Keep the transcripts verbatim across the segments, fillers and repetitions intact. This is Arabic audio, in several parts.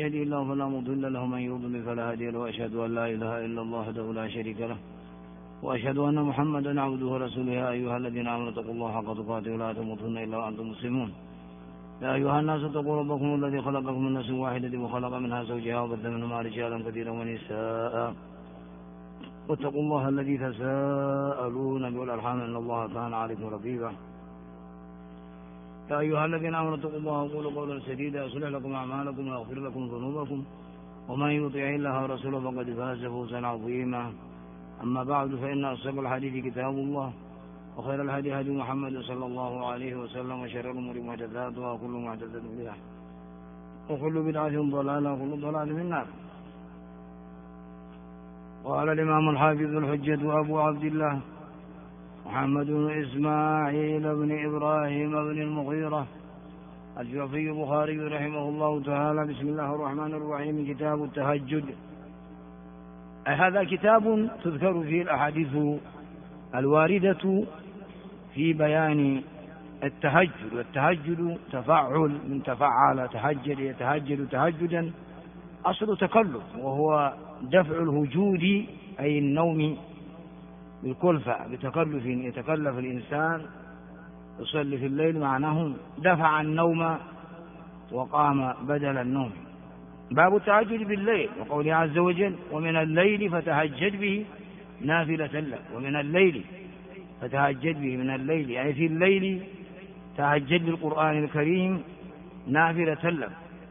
يهدي الله فلا مضل له ومن يضلل فلا هادي له وأشهد أن لا إله إلا الله وحده لا شريك له وأشهد أن محمدا عبده ورسوله. يا أيها الذين آمنوا اتقوا الله حق تقاته ولا تموتن إلا وأنتم مسلمون. يا أيها الناس اتقوا ربكم الذي خلقكم من نفس واحدة وخلق منها زوجها وبث منهما رجالا كثيرا ونساء واتقوا الله الذي تساءلون به والأرحام إن الله كان عليكم رقيبا. يا أيها الذين آمنوا اتقوا الله وقولوا قولا سديدا يصلح لكم أعمالكم ويغفر لكم ذنوبكم ومن يطع الله ورسوله فقد فاز فوزا عظيما. أما بعد فإن أصدق الحديث كتاب الله وخير الهدي هدي محمد صلى الله عليه وسلم وشر الأمور محدثاتها وكل محدثة بدعة وكل بدعة ضلالة وكل ضلالة في النار. قال الإمام الحافظ الحجة أبو عبد الله محمد بن إسماعيل بن إبراهيم بن المغيرة الجعفي البخاري رحمه الله تعالى: بسم الله الرحمن الرحيم. كتاب التهجد. هذا كتاب تذكر فيه الأحاديث الواردة في بيان التهجد، والتهجد تفعل من تفعل تهجد يتهجد تهجدا، أصل تكلف، وهو دفع الهجود أي النوم بالكلفة بتكلف يتكلف الإنسان يصلي في الليل، معناه دفع النوم وقام بدل النوم. باب التهجد بالليل، وقوله عز وجل: ومن الليل فتهجد به نافلة لك. ومن الليل فتهجد به، من الليل أي في الليل تهجد بالقرآن الكريم نافلة لك.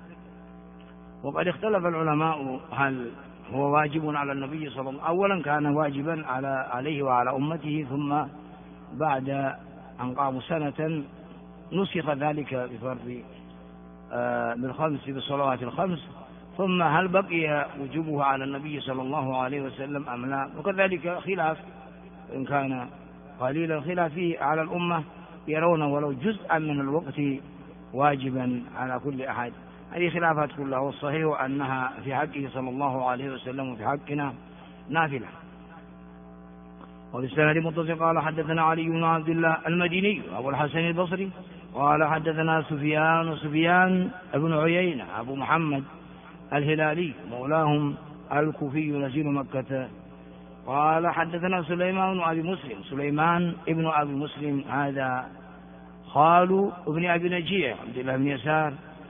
وقد اختلف العلماء هل هو واجب على النبي صلى الله عليه وسلم. أولا كان واجبا على عليه وعلى أمته، ثم بعد أن قاموا سنة نسخ ذلك بفرض بالخمس بالصلوات الخمس، ثم هل بقي وجوبه على النبي صلى الله عليه وسلم أم لا؟ وكذلك خلاف إن كان قليلا خلاف فيه على الأمة، يرون ولو جزءا من الوقت واجبا على كل أحد. هذه خلافات كلها، والصحيح أنها في حقه صلى الله عليه وسلم وفي حقنا نافلة. وبالسند متصل قال: حدثنا علي بن عبد الله المديني أبو الحسن البصري قال: حدثنا سفيان سفيان بن عيينة أبو محمد الهلالي مولاهم الكوفي نزيل مكة قال: حدثنا سليمان بن أبي مسلم سليمان ابن أبي مسلم هذا خال ابن أبي نجيح عبد الله بن يسار،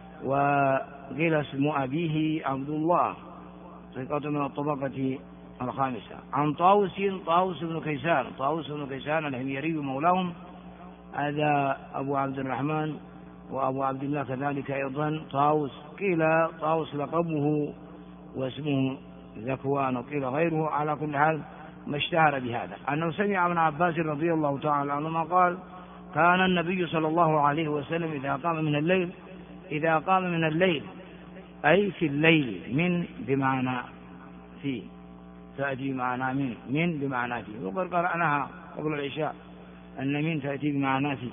وقيل اسم أبيه عبد الله، ثقة من الطبقة الخامسة. عن طاووس طاووس بن كيسان طاووس بن كيسان الحميري مولاهم، هذا أبو عبد الرحمن وأبو عبد الله كذلك أيضا طاووس. قيل طاووس لقبه واسمه ذكوان، وقيل غيره. على كل حال ما اشتهر بهذا أنه سمع ابن عباس رضي الله تعالى عنهما قال: كان النبي صلى الله عليه وسلم إذا قام من الليل إذا قام من الليل أي في الليل، من بمعنى في، تأتي بمعنى من من بمعنى في، وقد قرأناها قبل العشاء أن من تأتي بمعنى في،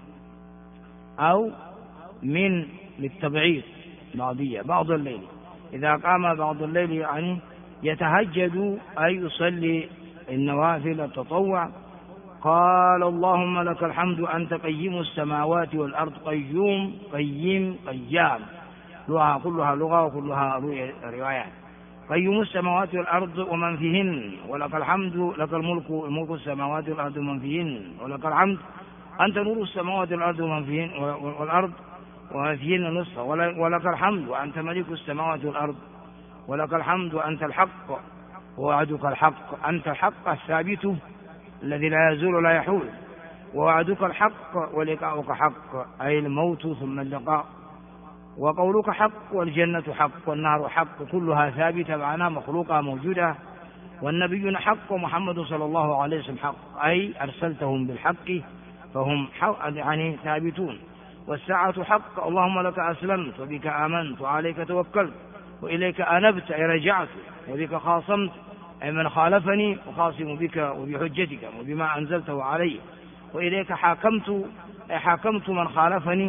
أو من للتبعيض بعضية بعض الليل. إذا قام بعض الليل يعني يتهجد أي يصلي النوافل التطوع. قال: اللهم لك الحمد أنت قيم السماوات والأرض. قيوم قيم قيام، لغة كلها لغة وكلها روايات. قيوم السماوات والأرض ومن فيهن، ولك الحمد، لك الملك ملك السماوات والأرض ومن فيهن، ولك الحمد أنت نور السماوات والأرض ومن فيهن والأرض ومن فيهن نصفه، ولك الحمد وأنت ملك السماوات والأرض، ولك الحمد وأنت الحق ووعدك الحق، أنت الحق الثابت الذي لا يزول ولا يحول، ووعدك الحق ولقاؤك حق أي الموت ثم اللقاء، وقولك حق والجنة حق والنار حق، كلها ثابتة معناها مخلوقة موجودة. والنبيون حق ومحمد صلى الله عليه وسلم حق، أي أرسلتهم بالحق فهم حق يعني ثابتون. والساعة حق، اللهم لك أسلمت وبك آمنت وعليك توكلت وإليك أنبت أي رجعت، وبك خاصمت أي من خالفني وخاصم بك وبحجتك وبما أنزلته علي، وإليك حاكمت أي حاكمت من خالفني،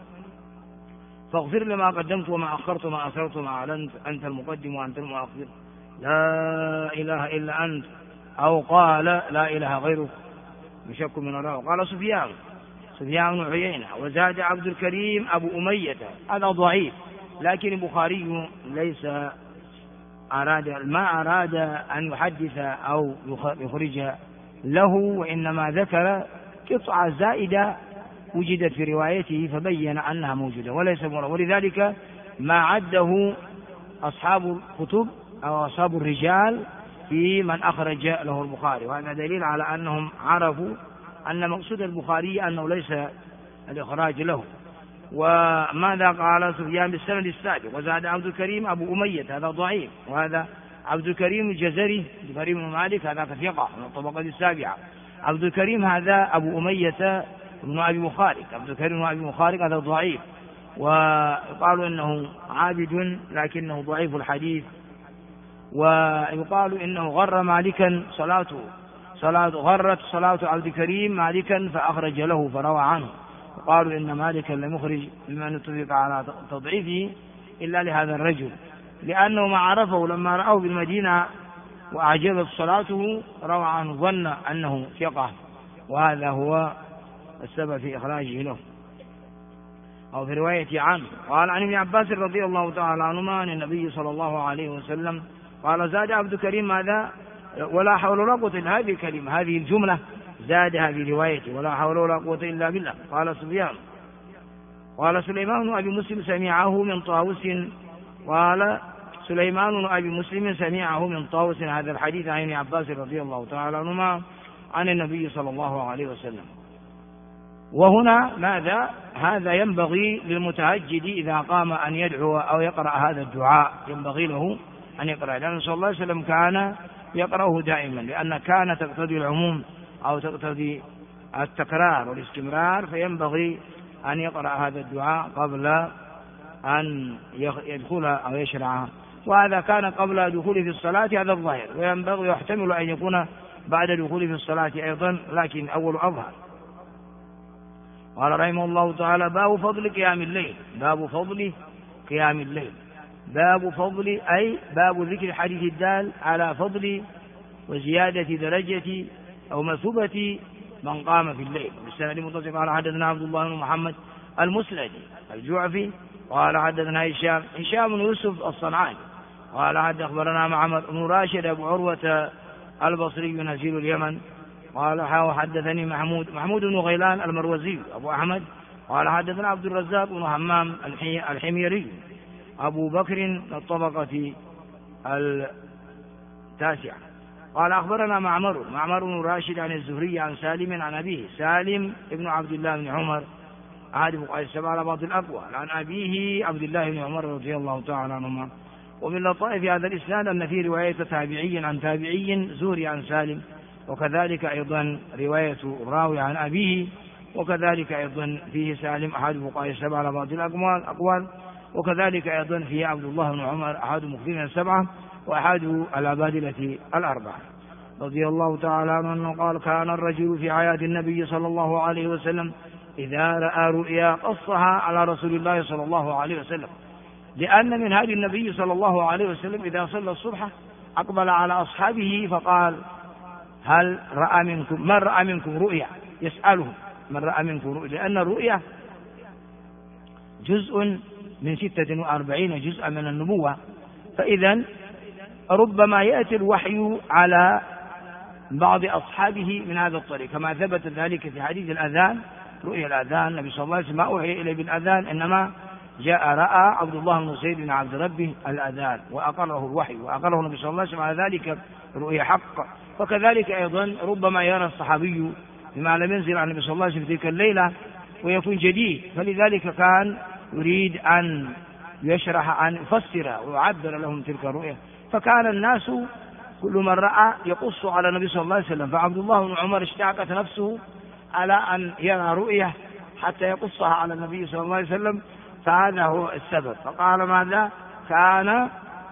فاغفر لما قدمت وما أخرت وما أسررت وما أعلنت، أنت المقدم وأنت المؤخر، لا إله إلا أنت، أو قال لا إله غيرك بشك من الله. قال سفيان سفيان بن عيينة. وزاد عبد الكريم أبو أمية، هذا ضعيف لكن البخاري ليس أراد ما أراد أن يحدث أو يخرج له، وإنما ذكر قطعة زائدة وجدت في روايته فبين أنها موجودة وليس مرة. ولذلك ما عده أصحاب الكتب أو أصحاب الرجال في من أخرج له البخاري، وهذا دليل على أنهم عرفوا أن مقصود البخاري أنه ليس الإخراج له. وماذا قال سفيان بالسند السابق؟ وزاد عبد الكريم أبو أمية هذا ضعيف، وهذا عبد الكريم الجزري كريم بن مالك هذا ثقة من الطبقة السابعة. عبد الكريم هذا أبو أمية بن أبي مخارق، عبد الكريم بن أبي مخارق هذا ضعيف، ويقال إنه عابد لكنه ضعيف الحديث، ويقال إنه غر مالكا صلاته صلاة غرت صلاة عبد الكريم مالكا فأخرج له فروى عنه. وقالوا إن مالكا لم يخرج بما نتفق على تضعيفه إلا لهذا الرجل، لأنه ما عرفه لما رأوه بالمدينة وأعجبت صلاته روى عنه ظن أنه ثقة، وهذا هو السبب في إخراجه له أو في رواية عنه. قال عن ابن عباس رضي الله تعالى عنهما عن النبي صلى الله عليه وسلم قال زاد عبد الكريم ماذا؟ ولا حول ولا قوة إلا هذه الكلمة، هذه الجملة زادها في روايته ولا حول ولا قوة إلا بالله. قال سفيان قال سليمان بن أبي مسلم سمعه من طاووس قال سليمان بن أبي مسلم سمعه من طاووس هذا الحديث عن ابن عباس رضي الله تعالى عنهما عن النبي صلى الله عليه وسلم. وهنا ماذا؟ هذا ينبغي للمتهجد إذا قام أن يدعو أو يقرأ هذا الدعاء ينبغي له أن يقرأ، لأن صلى الله عليه وسلم كان يقرأه دائما، لأن كان تقتضي العموم أو تقتضي التكرار والاستمرار، فينبغي أن يقرأ هذا الدعاء قبل أن يدخل أو يشرع، وهذا كان قبل دخوله في الصلاة هذا الظاهر، وينبغي يحتمل أن يكون بعد دخوله في الصلاة أيضا لكن أول أظهر. قال رحمه الله تعالى باب فضل قيام الليل، باب فضل قيام الليل، باب فضل أي باب ذكر الحديث الدال على فضل وزيادة درجة أو مثوبة من قام في الليل. بالسند المتصل قال حدثنا عبد الله بن محمد المسندي الجعفي قال حدثنا هشام هشام بن يوسف الصنعاني قال حد أخبرنا معمر بن راشد أبو عروة البصري نزيل اليمن قال حدثني محمود محمود بن غيلان المروزي أبو أحمد قال حدثنا عبد الرزاق بن همام الحميري أبو بكر الطبقة التاسعة قال أخبرنا معمر معمر بن راشد عن الزهري عن سالم عن أبيه سالم ابن عبد الله بن عمر عاد فقهاء السبعة على بعض الأقوال عن أبيه عبد الله بن عمر رضي الله تعالى عنهما. ومن لطائف هذا الإسناد أن في رواية تابعي عن تابعي زهري عن سالم، وكذلك أيضا رواية الراوي عن أبيه، وكذلك أيضا فيه سالم أحد فقهاء السبعة على بعض الأقوال، وكذلك أيضا فيه عبد الله بن عمر أحد مخزين السبعة وأحد العبادلة الأربعة رضي الله تعالى عنه قال كان الرجل في حياة النبي صلى الله عليه وسلم إذا رأى رؤيا قصها على رسول الله صلى الله عليه وسلم، لأن من هذه النبي صلى الله عليه وسلم إذا صلى الصبح أقبل على أصحابه فقال هل رأى منكم من رأى منكم رؤيا، يسألهم من رأى منكم رؤيا، لأن الرؤيا جزء من ستة وأربعين جزءا من النبوة، فإذا ربما يأتي الوحي على بعض أصحابه من هذا الطريق، كما ثبت ذلك في حديث الأذان رؤيا الأذان النبي صلى الله عليه وسلم ما أوحي إليه بالأذان، إنما جاء رأى عبد الله بن زيد بن عبد ربه الأذان وأقره الوحي وأقره النبي صلى الله عليه وسلم على ذلك رؤيا حق. فكذلك أيضا ربما يرى الصحابي بما لم ينزل عن النبي صلى الله عليه وسلم في تلك الليلة ويكون جديد، فلذلك كان يريد أن يشرح أن يفسر ويعبر لهم تلك الرؤيا، فكان الناس كل من رأى يقص على النبي صلى الله عليه وسلم، فعبد الله بن عمر اشتاقت نفسه على أن يرى رؤية حتى يقصها على النبي صلى الله عليه وسلم، فهذا هو السبب. فقال ماذا كان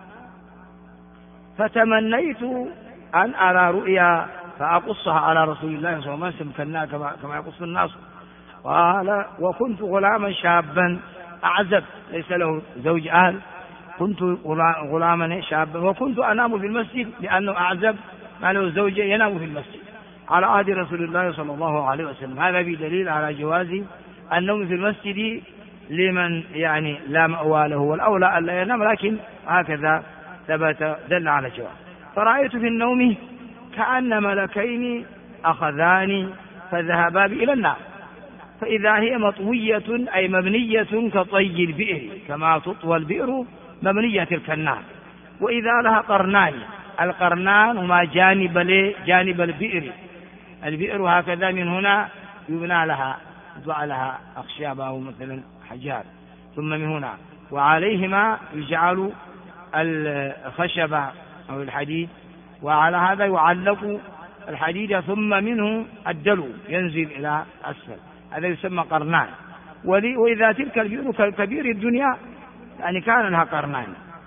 فتمنيت أن أرى رؤيا فأقصها على رسول الله صلى الله عليه وسلم كما يقص الناس. قال وكنت غلاما شابا أعزب ليس له زوج أهل، كنت غلاما شابا وكنت أنام في المسجد لأنه أعزب ما له زوجة ينام في المسجد على عهد رسول الله صلى الله عليه وسلم. هذا بدليل على جواز النوم في المسجد لمن يعني لا مأوى له، والأولى ألا ينام، لكن هكذا ثبت دل على جواب. فرأيت في النوم كأن ملكين أخذاني فذهبا بي إلى النار، فإذا هي مطوية أي مبنية كطي البئر، كما تطوى البئر مبنية تلك النار، وإذا لها قرنان، القرنان هما جانب جانب البئر، البئر هكذا من هنا يبنى لها يضع لها أخشاب أو مثلا حجار، ثم من هنا وعليهما يجعل الخشبة أو الحديد، وعلى هذا يعلق الحديد، ثم منه الدلو ينزل إلى أسفل، هذا يسمى قرنان. وإذا تلك البئر كبير الدنيا يعني كان لها قرنان،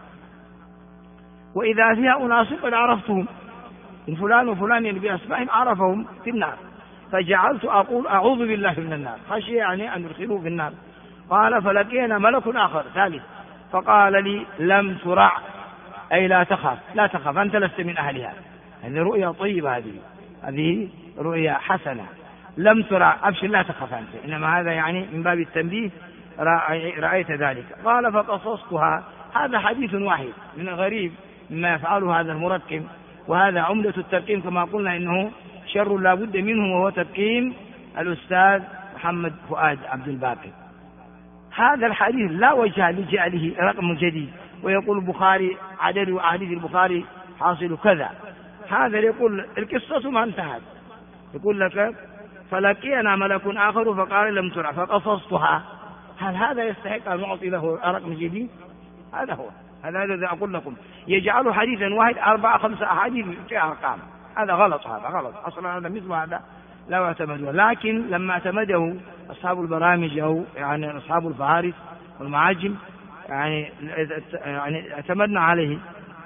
وإذا فيها أناس قد عرفتهم، فلان وفلان بأسمائهم عرفهم في النار، فجعلت أقول أعوذ بالله من النار، خشي يعني أن يدخلوا في النار. قال فلقينا ملك آخر ثالث فقال لي لم ترع، أي لا تخاف، لا تخاف أنت لست من أهلها. هذه رؤيا طيبة، هذه هذه رؤيا حسنة. لم ترع أبشر لا تخاف أنت، إنما هذا يعني من باب التنبيه رأيت ذلك. قال فقصصتها. هذا حديث واحد من الغريب مما يفعله هذا المركب، وهذا عمدة التركيم كما قلنا إنه شر لا بد منه، وهو تركيم الأستاذ محمد فؤاد عبد الباقي. هذا الحديث لا وجه لجعله رقم جديد، ويقول البخاري عدد أحاديث البخاري حاصل كذا. هذا يقول القصة ما انتهت، يقول لك فلقينا ملك آخر فقال لم ترع فقصصتها. هل هذا يستحق أن نعطي له رقم جديد؟ هذا هو، هذا الذي أقول لكم، يجعل حديثا واحد أربعة خمسة أحاديث في أرقام، هذا غلط، هذا غلط أصلا، هذا مثل هذا لا يعتمد. لكن لما اعتمده أصحاب البرامج أو يعني أصحاب الفهارس والمعاجم يعني يعني اعتمدنا عليه.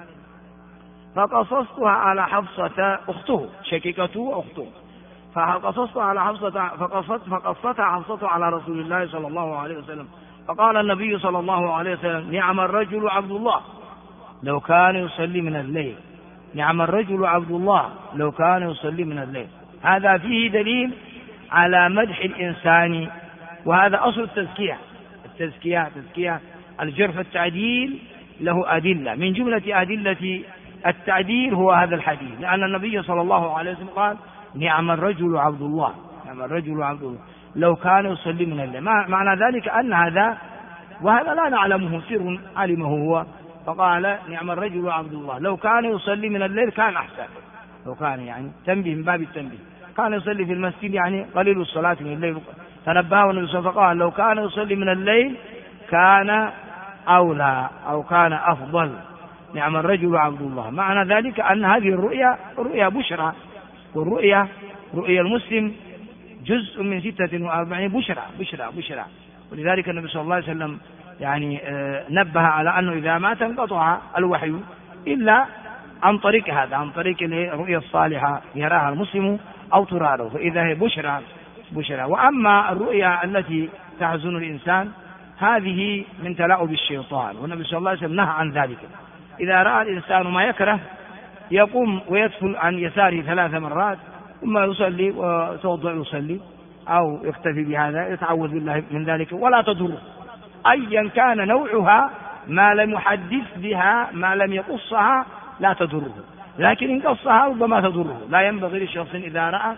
فقصصتها على حفصة أخته، شقيقته أخته، فقصصتها على حفصة فقصت فقصتها حفصة على رسول الله صلى الله عليه وسلم، فقال النبي صلى الله عليه وسلم نعم الرجل عبد الله لو كان يصلي من الليل، نعم الرجل عبد الله لو كان يصلي من الليل. هذا فيه دليل على مدح الإنسان، وهذا أصل التزكية. التزكية تزكية الجرح التعديل له أدلة، من جملة أدلة التعديل هو هذا الحديث، لأن النبي صلى الله عليه وسلم قال نعم الرجل عبد الله، نعم الرجل عبد الله لو كان يصلي من الليل. معنى ذلك أن هذا، وهذا لا نعلمه، سر علمه هو، فقال نعم الرجل عبد الله لو كان يصلي من الليل كان أحسن، لو كان يعني تنبيه من باب التنبيه، كان يصلي في المسجد يعني قليل الصلاة من الليل، تنبهه النبي صلى الله عليه وسلم فقال لو كان يصلي من الليل كان أولى أو كان أفضل، نعم الرجل عبد الله. معنى ذلك أن هذه الرؤيا رؤيا بشرى، والرؤيا رؤيا المسلم جزء من ستة وأربعين بشرى بشرى بشرى ولذلك النبي صلى الله عليه وسلم يعني نبه على أنه إذا ما تنقطع الوحي إلا عن طريق هذا، عن طريق الرؤيا الصالحة يراها المسلم أو ترى له، فإذا هي بشرى بشرى. وأما الرؤيا التي تحزن الإنسان هذه من تلاعب الشيطان، والنبي صلى الله عليه وسلم نهى عن ذلك. إذا رأى الإنسان ما يكره يقوم ويدفل عن يساره ثلاث مرات ثم يصلي وتوضأ يصلي، أو يكتفي بهذا يتعوذ بالله من ذلك، ولا تضره أيا كان نوعها، ما لم يحدث بها ما لم يقصها لا تضره، لكن إن قصها ربما تضره. لا ينبغي للشخص إذا رأى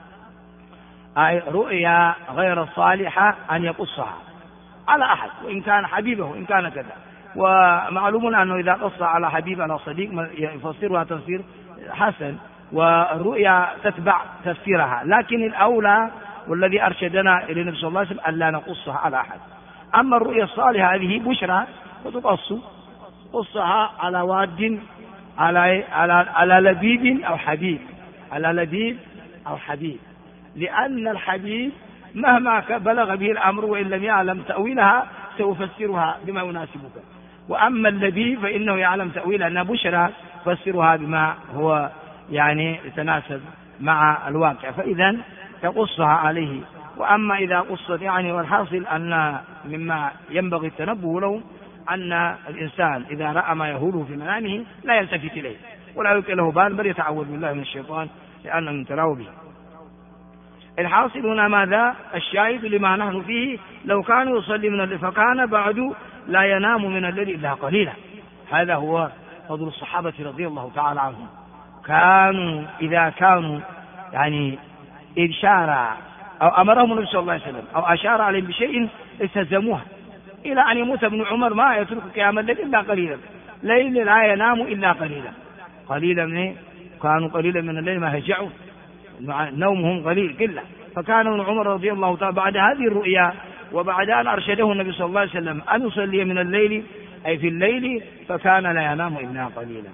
رؤيا غير الصالحة أن يقصها على أحد، وإن كان حبيبه إن كان كذا. ومعلوم أنه إذا قص على حبيب على صديق يفسرها تفسير حسن، والرؤيا تتبع تفسيرها، لكن الأولى والذي أرشدنا إلى النبي صلى الله عليه وسلم ألا نقصها على أحد. أما الرؤيا الصالحة هذه بشرى وتقص، قصها على واد على على على لبيب أو حبيب، على لبيب أو حبيب، لأن الحبيب مهما بلغ به الأمر وإن لم يعلم تأويلها سيفسرها بما يناسبك، وأما اللبيب فإنه يعلم تأويلها أنها بشرى فسرها بما هو يعني يتناسب مع الواقع، فإذا تقصها عليه. وأما إذا قصت يعني، والحاصل أن مما ينبغي التنبه له أن الإنسان إذا رأى ما يهوله في منامه لا يلتفت إليه ولا يلقي له بال، بل يتعوذ بالله من الشيطان لأنه من تلاوبه. الحاصل هنا ماذا؟ الشاهد لما نحن فيه، لو كان يصلي من الليل فكان بعد لا ينام من الليل إلا قليلا. هذا هو فضل الصحابة رضي الله تعالى عنهم، كانوا إذا كانوا يعني إشارة أو أمرهم النبي صلى الله عليه وسلم أو أشار عليهم بشيء التزموها، إلى أن يموت ابن عمر ما يترك قيام الليل إلا قليلا، ليل لا ينام إلا قليلا. قليلا من كانوا قليلا من الليل ما يهجعون، نومهم قليل قلة. فكان ابن عمر رضي الله تعالى بعد هذه الرؤيا وبعد أن أرشده النبي صلى الله عليه وسلم أن يصلي من الليل أي في الليل، فكان لا ينام إلا قليلا.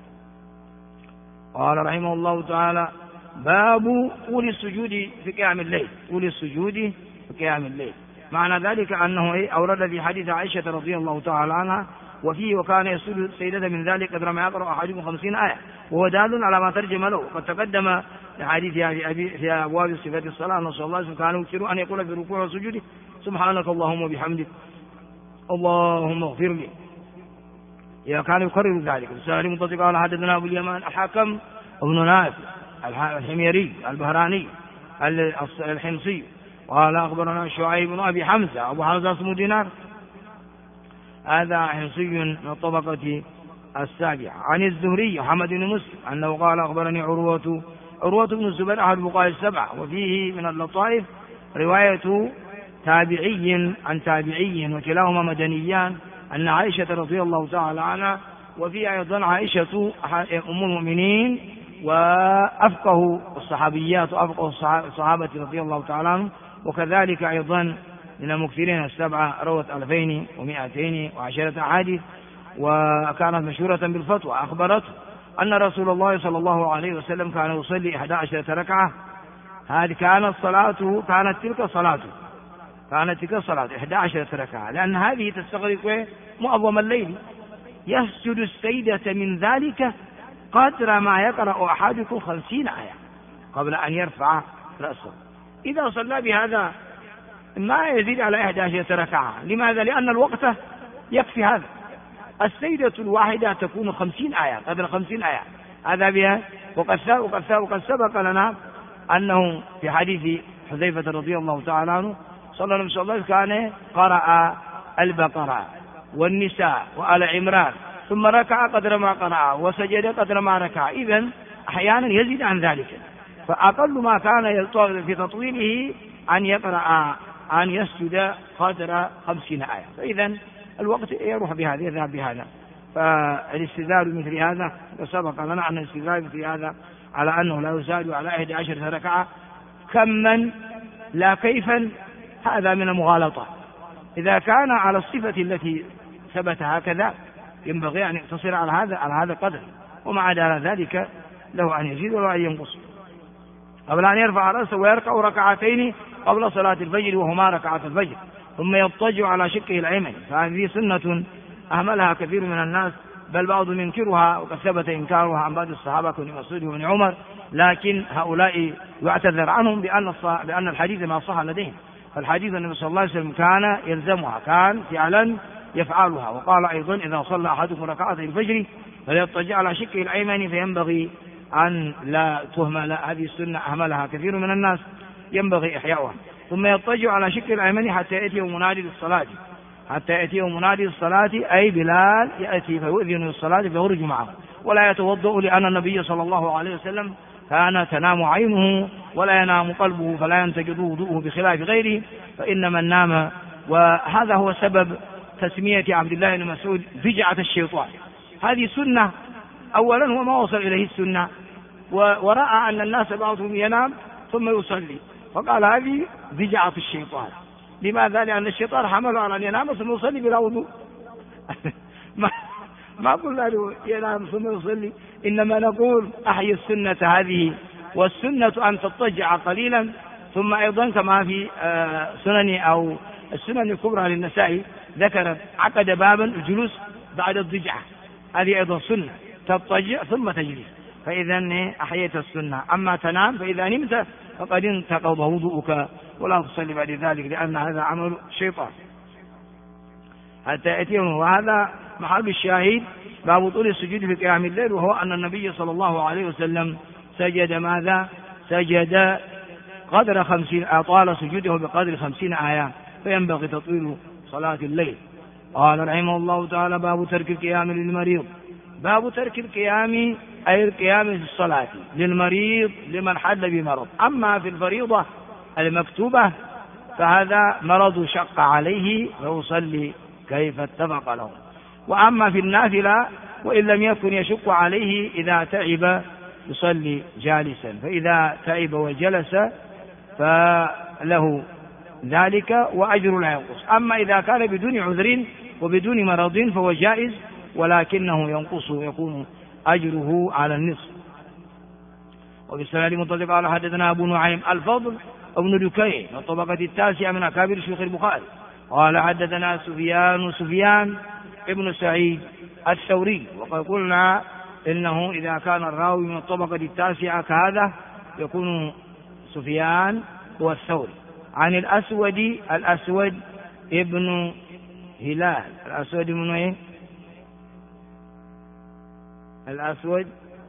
قال رحمه الله تعالى: باب طول السجود في قيام الليل. طول السجود في قيام الليل معنى ذلك أنه أورد في حديث عائشة رضي الله تعالى عنها وفيه: وكان يسجد السيدة من ذلك قدر ما يقرأ أحدكم خمسين آية، وهو دال على ما ترجم له. قد تقدم في حديث في أبواب صفات الصلاة أن صلى الله عليه وسلم كان يكثر أن يقول في الركوع والسجود: سبحانك اللهم وبحمدك اللهم اغفر لي. إذا كان يكرر ذلك. السائل منطق قال: حدثنا أبو اليمان الحكم ابن نافع الحميري البهراني الحمصي قال: أخبرنا شعيب بن أبي حمزة. أبو حمزة اسمه دينار، هذا حمصي من الطبقة السابعة. عن الزهري محمد بن مسلم أنه قال: أخبرني عروة عروة بن الزبير أحد الفقهاء السبعة. وفيه من اللطائف رواية تابعي عن تابعي وكلاهما مدنيان أن عائشة رضي الله تعالى عنها، وفي أيضا عائشة أم المؤمنين وأفقه الصحابيات وأفقه الصحابة رضي الله تعالى عنهم، وكذلك أيضا من المكثرين السبعة روت ألفين ومائتين وعشرة أحاديث، وكانت مشهورة بالفتوى. أخبرته أن رسول الله صلى الله عليه وسلم كان يصلي إحدى عشرة ركعة. هذه كانت صلاته كانت تلك صلاته كانت تلك الصلاة إحدى عشرة ركعة، لأن هذه تستغرق معظم الليل. يسجد السيدة من ذلك قدر ما يقرأ أحدكم خمسين آية قبل أن يرفع رأسه. إذا صلى بهذا ما يزيد على إحدى عشرة ركعة. لماذا؟ لأن الوقت يكفي هذا. السيدة الواحدة تكون خمسين آية قدر خمسين آية، هذا بها. وقد وقد سبق لنا أنه في حديث حذيفة رضي الله تعالى عنه صلى الله عليه وسلم كان قرأ البقرة والنساء وآل عمران ثم ركع قدر ما قرأ وسجد قدر ما ركع. إذن أحيانا يزيد عن ذلك، فأقل ما كان في تطويله أن يقرأ أن يسجد قدر خمسين آية. فإذن الوقت يروح بهذا يذهب بهذا. فالاستدلال مثل هذا سبق لنا أن الاستدلال مثل هذا على أنه لا يزاد على أحد عشرة ركعة كما لا كيفا، هذا من المغالطة. إذا كان على الصفة التي ثبت هكذا ينبغي أن يقتصر على هذا على هذا القدر، وما عدا ذلك له أن يزيد ولا أن ينقص. قبل أن يرفع رأسه ويركع ركعتين قبل صلاة الفجر وهما ركعة الفجر، ثم يضطجع على شقه الأيمن. فهذه سنة أهملها كثير من الناس، بل بعضهم ينكرها، وقد ثبت إنكارها عن بعض الصحابة كابن مسعود وابن عمر، لكن هؤلاء يعتذر عنهم بأن بأن الحديث ما صح لديهم. فالحديث النبي صلى الله عليه وسلم كان يلزمها، كان فعلا يفعلها. وقال أيضا: إذا صلى أحدكم ركعتي الفجر فليضطجع على شقه الأيمن. فينبغي أن لا تهمل هذه السنة، أهملها كثير من الناس، ينبغي إحياؤها. ثم يضطجع على شقه الأيمن حتى يأتيه منادي للصلاة حتى يأتيه منادي الصلاة أي بلال يأتي فيؤذن للصلاة فيخرج معه. ولا يتوضأ، لأن النبي صلى الله عليه وسلم كان تنام عينه ولا ينام قلبه، فلا ينتقض وضوءه بخلاف غيره، فإنما نام. وهذا هو سبب تسمية عبد الله بن مسعود فجعة الشيطان. هذه سنة. أولا هو ما وصل إليه السنة، ورأى أن الناس بعضهم ينام ثم يصلي، فقال هذه فجعة الشيطان. لماذا؟ لأن الشيطان حمله على أن ينام ثم يصلي بلا وضوء. ما ما قلنا له ينام ثم يصلي، إنما نقول أحيي السنة هذه. والسنة أن تضطجع قليلا. ثم أيضا كما في سنن أو السنن الكبرى للنسائي ذكرت عقد بابا الجلوس بعد الضجعة، هذه أيضا سنة، تضطجع ثم تجلس. فإذا أحييت السنة. أما تنام فإذا نمت فقد انتقض وضوءك ولا تصلي بعد ذلك، لأن هذا عمل شيطان حتى يأتيهم. وهذا محل الشاهد باب طول السجود في قيام الليل، وهو أن النبي صلى الله عليه وسلم سجد ماذا؟ سجد قدر خمسين أطال سجوده بقدر خمسين آية، فينبغي تطويل صلاة الليل. قال رحمه الله تعالى: باب ترك القيام للمريض. باب ترك القيام أي القيام في الصلاة للمريض لمن حل بمرض. أما في الفريضة المكتوبة فهذا مرض شق عليه فيصلي كيف اتفق له. وأما في النافلة وإن لم يكن يشق عليه إذا تعب يصلي جالسا، فإذا تعب وجلس فله ذلك وأجر لا ينقص. أما إذا كان بدون عذر وبدون مرض فهو جائز ولكنه ينقص ويكون أجره على النصف. وبالسناد متصل قال: حدثنا أبو نعيم الفضل ابن دكين من الطبقة التاسعة من أكابر شيوخ البخاري قال: حدثنا سفيان سفيان ابن سعيد الثوري. وقد قلنا إنه إذا كان الراوي من الطبقة التاسعة كهذا يكون سفيان هو الثوري عن الأسود الأسود ابن هلال الأسود ابن إيه؟ الأسود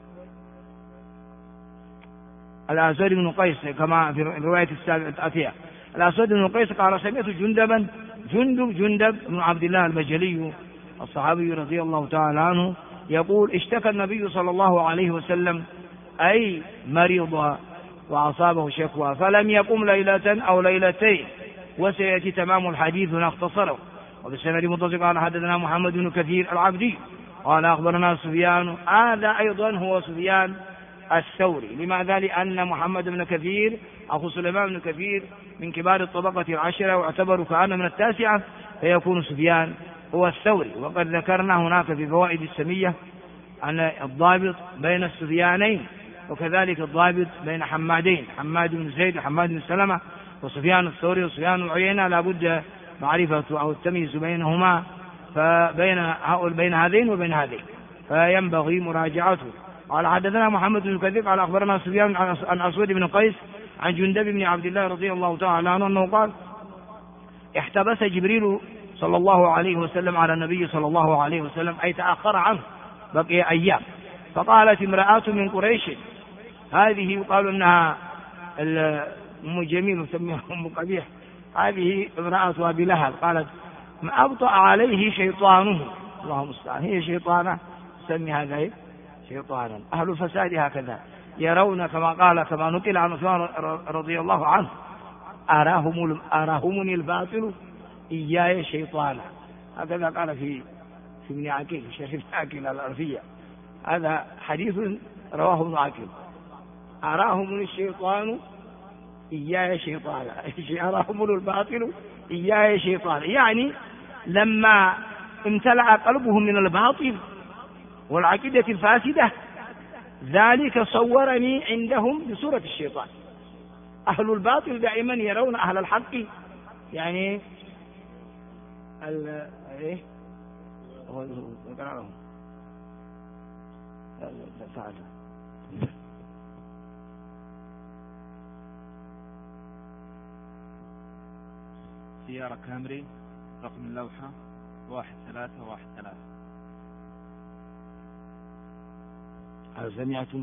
الأسود بن قيس كما في الرواية السابقة. الأسود بن قيس قال: سمعت جندبا جندب جندب بن عبد الله البجلي الصحابي رضي الله تعالى عنه يقول: اشتكى النبي صلى الله عليه وسلم أي مريض وأصابه شكوى فلم يقم ليلة أو ليلتين، وسيأتي تمام الحديث نختصره. وبالسند متصل قال: حدثنا محمد بن كثير العبدي قال: أخبرنا سفيان. هذا أيضا هو سفيان الثوري. لماذا؟ لأن محمد بن كثير أخو سليمان بن كثير من كبار الطبقة العشرة واعتبروا كأن من التاسعة، فيكون سفيان هو الثوري. وقد ذكرنا هناك في فوائد السمية أن الضابط بين السفيانين وكذلك الضابط بين حمادين، حماد بن زيد وحماد بن سلمة وسفيان الثوري وسفيان العيينة، لا بد معرفة أو التمييز بينهما، فبين بين هذين وبين هذين فينبغي مراجعته. قال: حدثنا محمد بن كثير قال: أخبرنا سفيان عن أسود بن قيس عن جندب بن عبد الله رضي الله تعالى عنه أنه قال: احتبس جبريل صلى الله عليه وسلم على النبي صلى الله عليه وسلم، أي تأخر عنه بقي أيام. فقالت امرأة من قريش، هذه يقال أنها أم جميل وسميها أم قبيح، هذه امرأة أبي لهب، قالت: ما أبطأ عليه شيطانه. اللهم المستعان، هي شيطانة سمي هذا شيطانا. أهل الفساد هكذا يرون كما قال كما نقل عن عثمان رضي الله عنه: أراهم أراهمني الباطل إياي شيطانا. هكذا قال في في ابن عقيل، في شيخ ابن عقيل الألفية. هذا حديث رواه ابن عقيل: أراهم الشيطان إياي شيطانا، أراهم الباطل إياي شيطانا. يعني لما امتلأ قلبهم من الباطل والعقيدة الفاسدة ذلك صورني عندهم بصورة الشيطان. أهل الباطل دائما يرون أهل الحق يعني ال إيه هو ذكرهم سيارة كامري رقم اللوحة واحد ثلاثة واحد ثلاثة. هل سمعتم؟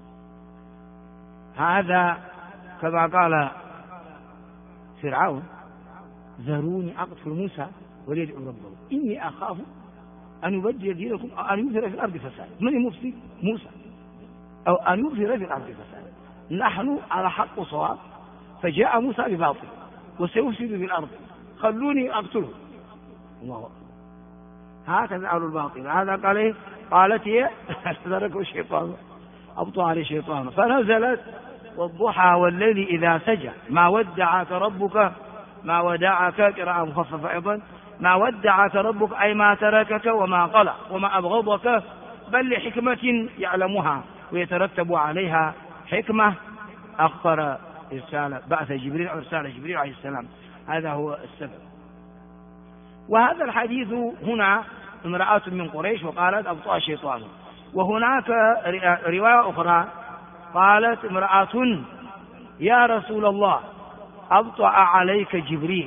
هذا كما قال فرعون: ذروني أقتل موسى وليدعو ربه إني أخاف أن يبدل دينكم أو أن يظهر في الأرض فساد. من المفسد؟ موسى. أو أن يظهر في الأرض فساد. نحن على حق وصواب، فجاء موسى بباطل وسيفسد في الأرض، خلوني أقتله. الله أكبر. هكذا أهل الباطل. هذا قال إيه؟ قالت هي تركه الشيطان أبطأ عليه الشيطان. فنزلت: والضحى والليل إذا سجى ما ودعك ربك ما ودعك، قراءة مخففة أيضا، ما ودعك ربك أي ما تركك وما قلق وما أبغضك، بل لحكمة يعلمها ويترتب عليها حكمة أخر إرسال بعث جبريل أو إرسال جبريل عليه السلام. هذا هو السبب. وهذا الحديث هنا امرأة من قريش وقالت: أبطأ الشيطان. وهناك رواية أخرى قالت امرأة: يا رسول الله أبطأ عليك جبريل.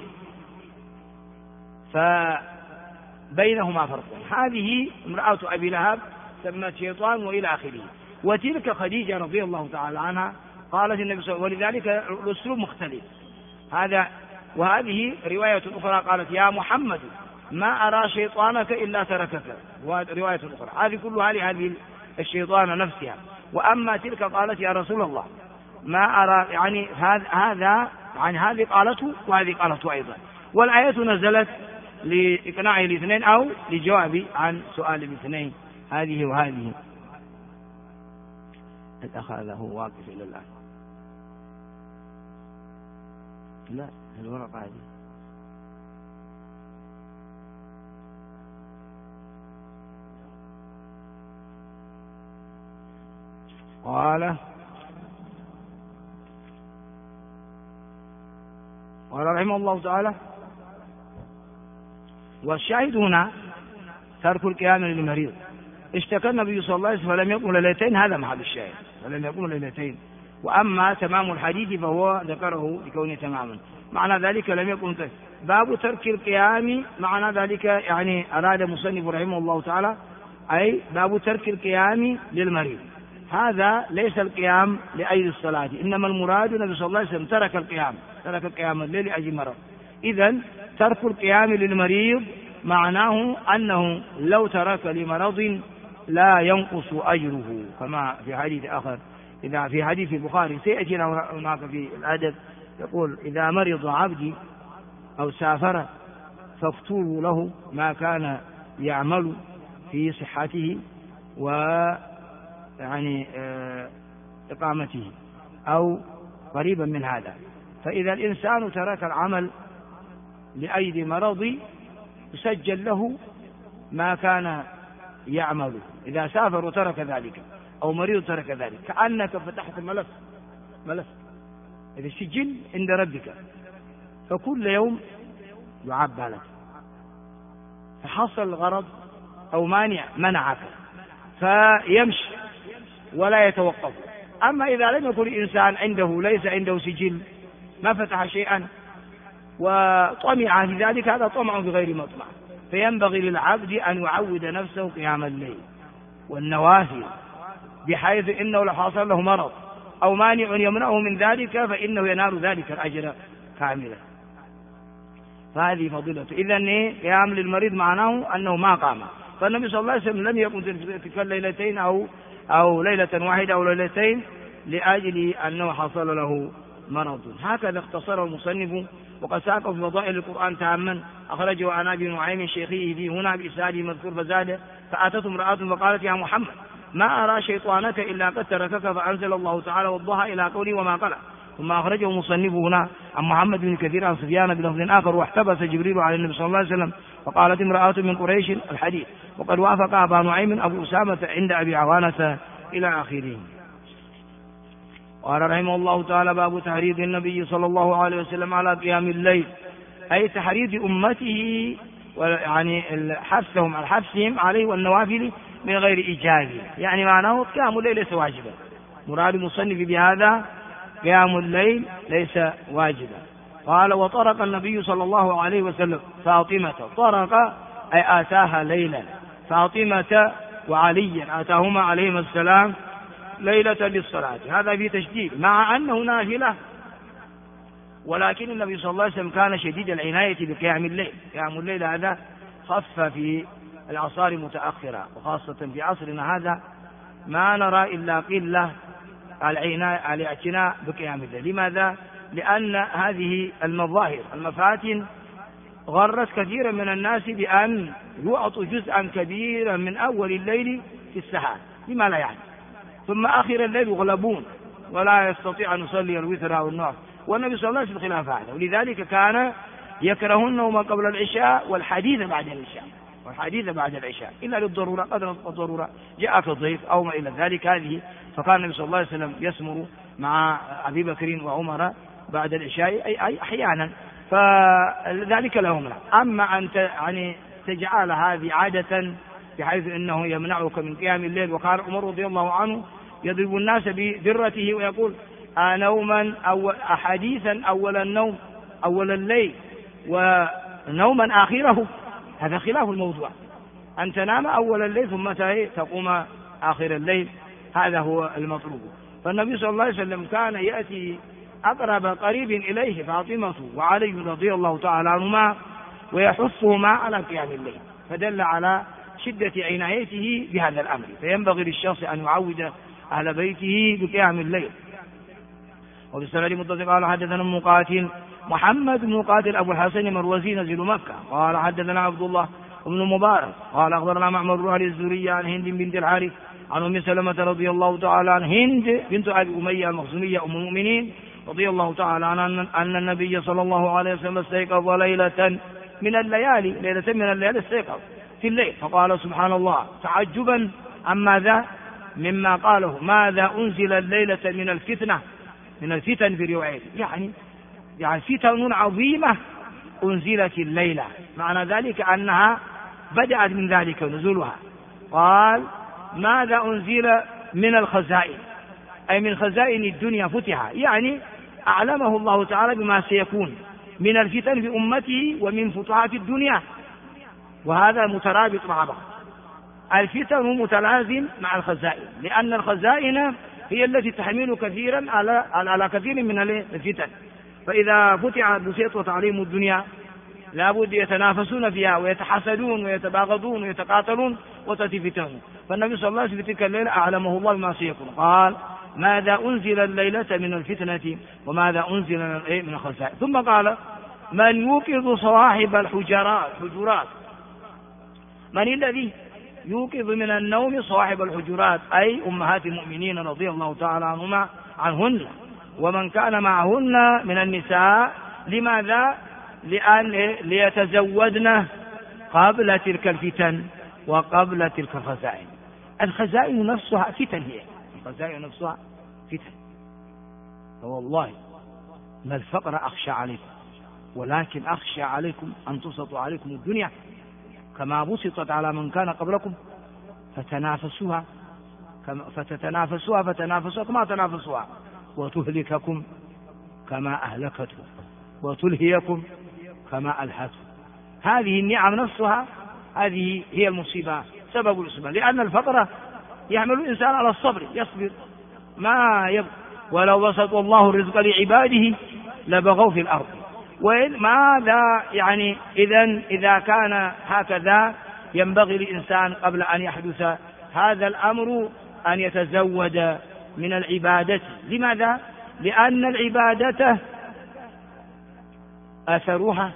فبينهما فرق. هذه امرأة أبي لهب سمت شيطان وإلى آخره. وتلك خديجة رضي الله تعالى عنها قالت النبي صلى الله عليه وسلم، ولذلك الأسلوب مختلف هذا. وهذه رواية أخرى قالت يا محمد ما أرى شيطانك إلا تركك، رواية أخرى. هذه كلها لهذه الشيطان نفسها. وأما تلك قالت يا رسول الله ما أرى، يعني هذا يعني هذه قالته وهذه قالته أيضا. والآية نزلت لإقناع الاثنين أو لجواب عن سؤال الاثنين، هذه وهذه. الأخ هذا هو واقف إلى الآن. لا الورقة هذه قال قال رحمه الله تعالى: والشاهد هنا ترك القيام للمريض. اشتكى النبي صلى الله عليه وسلم فلم يقل ليلتين، هذا محل الشاهد، فلم يقل ليلتين. وأما تمام الحديث فهو ذكره لكونه تماما، معنى ذلك لم يكن ترك. باب ترك القيام، معنى ذلك يعني أراد مصنف رحمه الله تعالى أي باب ترك القيام للمريض. هذا ليس القيام لأجل الصلاة، إنما المراد النبي صلى الله عليه وسلم ترك القيام، ترك القيام الليل لأجل مرض. إذن ترك القيام للمريض معناه أنه لو ترك لمرض لا ينقص أجره، كما في حديث آخر، إذا في حديث البخاري سيأتينا هناك في الأدب يقول: إذا مرض عبدي أو سافر فافتروا له ما كان يعمل في صحته و يعني إقامته أو قريبا من هذا. فإذا الإنسان ترك العمل لأجل مرض يسجل له ما كان يعمل، إذا سافر وترك ذلك أو مريض ترك ذلك، كأنك فتحت ملف ملف إذا سجل عند ربك، فكل يوم يعبى لك، فحصل الغرض أو مانع منعك فيمشي ولا يتوقف. أما إذا لم يكن الإنسان عنده ليس عنده سجل، ما فتح شيئا وطمع في ذلك، هذا طمع بغير مطمع. فينبغي للعبد أن يعود نفسه قيام الليل والنوافل، بحيث إنه لو حصل له مرض أو مانع يمنعه من ذلك فإنه ينال ذلك الأجر كاملا. فهذه فضيلته. إذن قيام للمريض معناه أنه ما قام. فالنبي صلى الله عليه وسلم لم يكن تلك الليلتين أو أو ليلة واحدة أو ليلتين لأجل أنه حصل له مرض. هكذا اختصره المصنف، وقد ساق في فضائل القرآن تاما، أخرجه عن أبي نعيم شيخه في هنا بإسناده مذكور فزاد: فأتته امرأة فقالت يا محمد ما أرى شيطانك إلا قد تركك، فأنزل الله تعالى والضحى إلى قوله وما قلع. ثم أخرجه مصنف هنا عن محمد بن كثير عن سفيان بلفظ آخر: واحتبس جبريل على النبي صلى الله عليه وسلم فقالت امرأة من قريش الحديث. وقد وافق أبا نعيم أبو أسامة عند أبي عوانة إلى آخره. قال رحمه الله تعالى: باب تحريض النبي صلى الله عليه وسلم على قيام الليل، أي تحريض أمته يعني حثهم على حثهم عليه والنوافل من غير إيجاب، يعني معناه قيام الليل ليس واجبا. مراد المصنف بهذا قيام الليل ليس واجبا. قال: وطرق النبي صلى الله عليه وسلم فاطمة، طرق أي آتاها ليلا، فاطمة وعليا آتاهما عليهما السلام ليلة للصلاة. هذا في تشديد مع أنه نافلة، ولكن النبي صلى الله عليه وسلم كان شديد العناية بقيام الليل. قيام الليل هذا خف في الأعصار المتأخرة، وخاصة في عصرنا هذا ما نرى إلا قلة الاعتناء بقيام الليل. لماذا؟ لأن هذه المظاهر المفاتن غرت كثيرا من الناس بأن يعطوا جزءا كبيرا من أول الليل في السحر لما لا يعني، ثم آخر الليل يغلبون ولا يستطيع أن يصلي الوتر أو النار. والنبي صلى الله عليه وسلم خلاف هذا، ولذلك كان يكره النوم قبل العشاء والحديث بعد العشاء والحديث بعد العشاء إلا للضرورة، قدر الضرورة، جاءك الضيف أو ما إلى ذلك هذه. فكان النبي صلى الله عليه وسلم يسمر مع أبي بكر وعمر بعد العشاء أي أحيانا، فذلك له منع. أما أن يعني تجعل هذه عادة بحيث أنه يمنعك من قيام الليل. وكان عمر رضي الله عنه يضرب الناس بدرته ويقول: نوما أو أحاديثا أول النوم أول الليل ونوما آخره. هذا خلاف الموضوع، أن تنام أول الليل ثم تقوم آخر الليل، هذا هو المطلوب. فالنبي صلى الله عليه وسلم كان يأتي أقرب قريب إليه فاطمة وعلي رضي الله تعالى عنهما ويحثهما على قيام الليل، فدل على شدة عنايته بهذا الأمر. فينبغي للشخص أن يعود أهل بيته بقيام الليل. وفي السند متصل قال حدثنا مقاتل محمد بن مقاتل أبو الحسن مروزي نزل مكة قال حدثنا عبد الله بن مبارك قال أخبرنا معمر بن الزهري عن هند بنت الحارث عن أم سلمة رضي الله تعالى عن هند بنت أبي أمية المخزومية أم المؤمنين رضي الله تعالى عنها أن النبي صلى الله عليه وسلم استيقظ ليلة من الليالي ليلة من الليالي استيقظ في الليل فقال سبحان الله تعجبا عن ماذا مما قاله ماذا أنزل الليلة من الفتنة من الفتن في رواية يعني يعني فتن عظيمة أنزلت الليلة، معنى ذلك أنها بدأت من ذلك نزولها. قال ماذا أنزل من الخزائن أي من خزائن الدنيا فتح، يعني أعلمه الله تعالى بما سيكون من الفتن في أمته ومن فتوحات الدنيا، وهذا مترابط مع بعض. الفتن متلازم مع الخزائن، لأن الخزائن هي التي تحمل كثيرا على على كثير من الفتن، فإذا فتحت بسيطة عليهم الدنيا لابد يتنافسون فيها ويتحسدون ويتباغضون ويتقاتلون وتأتي فتنهم. فالنبي صلى الله عليه وسلم في تلك الليلة أعلمه الله بما سيكون. قال ماذا أنزل الليلة من الفتنة وماذا أنزل من الخزائن. ثم قال من يوقظ صواحب الحجرات حجرات من الذي يوقظ من النوم صواحب الحجرات أي أمهات المؤمنين رضي الله تعالى عنهما عنهن ومن كان معهن من النساء. لماذا؟ لأن ليتزودن قبل تلك الفتن وقبل تلك الخزائن. الخزائن نفسها فتن، هي الخزائن نفسها فتن. فوالله ما الفقر أخشى عليكم، ولكن أخشى عليكم أن تبسط عليكم الدنيا كما بسطت على من كان قبلكم فتنافسوها فتتنافسوها فتنافسوها كما تنافسوها وتهلككم كما أهلكتهم وتلهيكم كما ألهتهم. هذه النعم نفسها هذه هي المصيبة، سبب الإصابة، لأن الفقر يحمل الإنسان على الصبر، يصبر ما يبقى. ولو بسط الله الرزق لعباده لبغوا في الأرض. وماذا يعني إذن إذا كان هكذا ينبغي للإنسان قبل أن يحدث هذا الأمر أن يتزود من العبادة. لماذا؟ لأن العبادة أثرها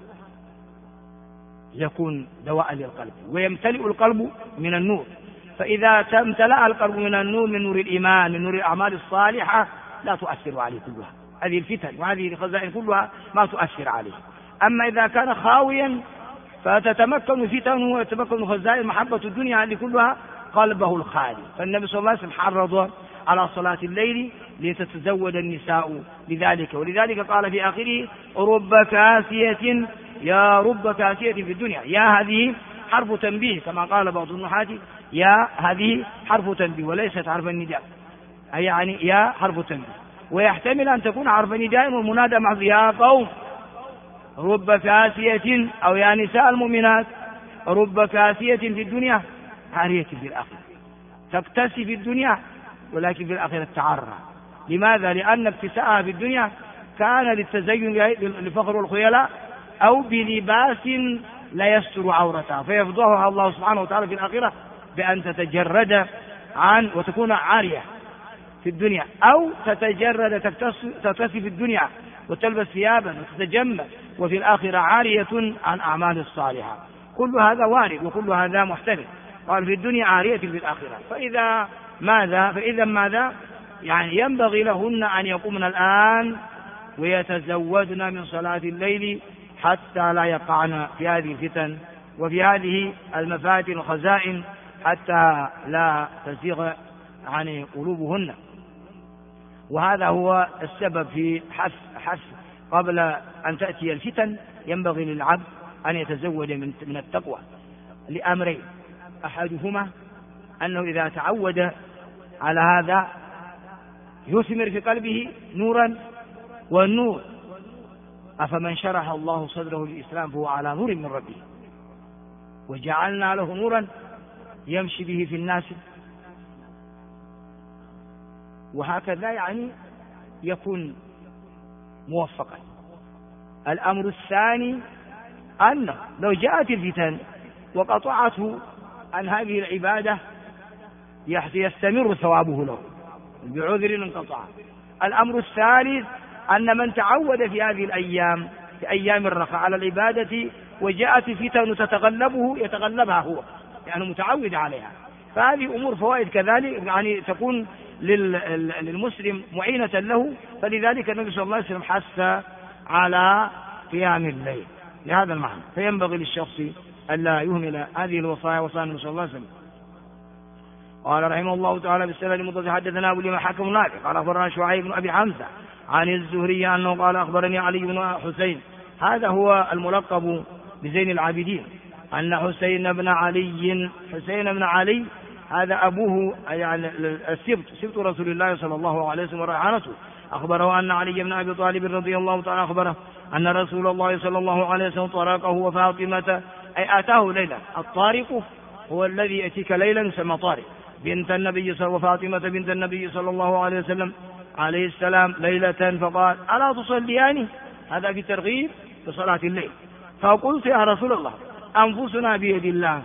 يكون دواء للقلب ويمتلئ القلب من النور، فإذا امتلأ القلب من النور من نور الإيمان من نور الأعمال الصالحة لا تؤثر عليه كلها هذه الفتن وهذه الخزائن كلها ما تؤثر عليه. أما إذا كان خاويا فتتمكن فتنه ويتمكن خزائن محبة الدنيا هذه كلها قلبه الخالي. فالنبي صلى الله عليه وسلم حرض على صلاة الليل لتتزود النساء لذلك، ولذلك قال في آخره رب كاسية يا رب كاسية في الدنيا. يا هذه حرف تنبيه كما قال بعض النحاة، يا هذه حرف تنبيه وليست حرف النداء، أي يعني يا حرف تنبيه، ويحتمل أن تكون حرف نداء والمنادى مع يا قوم رب كاسية أو يا نساء المؤمنات رب كاسية في الدنيا عارية في الآخرة، تكتسي في الدنيا ولكن في الآخرة تعرى. لماذا؟ لأن اكتساءها في الدنيا كان للتزين للفخر والخيلاء أو بلباس لا يستر عورتها فيفضحها الله سبحانه وتعالى في الآخرة بأن تتجرد عن وتكون عارية في الدنيا، أو تتجرد تكتسي في الدنيا وتلبس ثيابا وتتجمل وفي الآخرة عارية عن أعمال الصالحة. كل هذا وارد وكل هذا محتمل. قال في الدنيا عارية في الآخرة. فإذا ماذا فإذا ماذا يعني ينبغي لهن أن يقومن الآن ويتزودن من صلاة الليل حتى لا يقعن في هذه الفتن وفي هذه المفاتن الخزائن حتى لا تزيغ عن قلوبهن. وهذا هو السبب في حث حث قبل أن تأتي الفتن ينبغي للعبد أن يتزود من التقوى لأمرين: أحدهما أنه إذا تعود على هذا يثمر في قلبه نورا، والنور أفمن شرح الله صدره للإسلام فهو على نور من ربه وجعلنا له نورا يمشي به في الناس وهكذا يعني يكون موفقا. الأمر الثاني أنه لو جاءت الفتن وقطعته عن هذه العبادة يستمر ثوابه له بعذر انقطع. الأمر الثالث أن من تعود في هذه الأيام في أيام الرخاء على العبادة وجاءت فتن تتغلبه يتغلبها هو يعني متعود عليها، فهذه أمور فوائد كذلك يعني تكون للمسلم معينة له. فلذلك النبي صلى الله عليه وسلم حث على قيام الليل لهذا المعنى، فينبغي للشخص ألا يهمل هذه الوصايا وصايا النبي صلى الله عليه وسلم. قال رحمه الله تعالى بالسند المتصل حدثنا أبو اليمان حكم نافع قال أخبرنا شعيب بن أبي حمزة عن الزهري أنه قال أخبرني علي بن حسين، هذا هو الملقب بزين العابدين، أن حسين بن علي حسين بن علي هذا أبوه يعني السبط سبط رسول الله صلى الله عليه وسلم وريحانته، أخبره أن علي بن أبي طالب رضي الله تعالى أخبره أن رسول الله صلى الله عليه وسلم طرقه وفاطمة أي آتاه ليلة. الطارق هو الذي يأتيك ليلا يسمى طارق، بنت النبي صلى وفاطمة بنت النبي صلى الله عليه وسلم عليه السلام ليلة فقال ألا تصليان؟ هذا في ترغيب بصلاة الليل. فقلت يا رسول الله أنفسنا بيد الله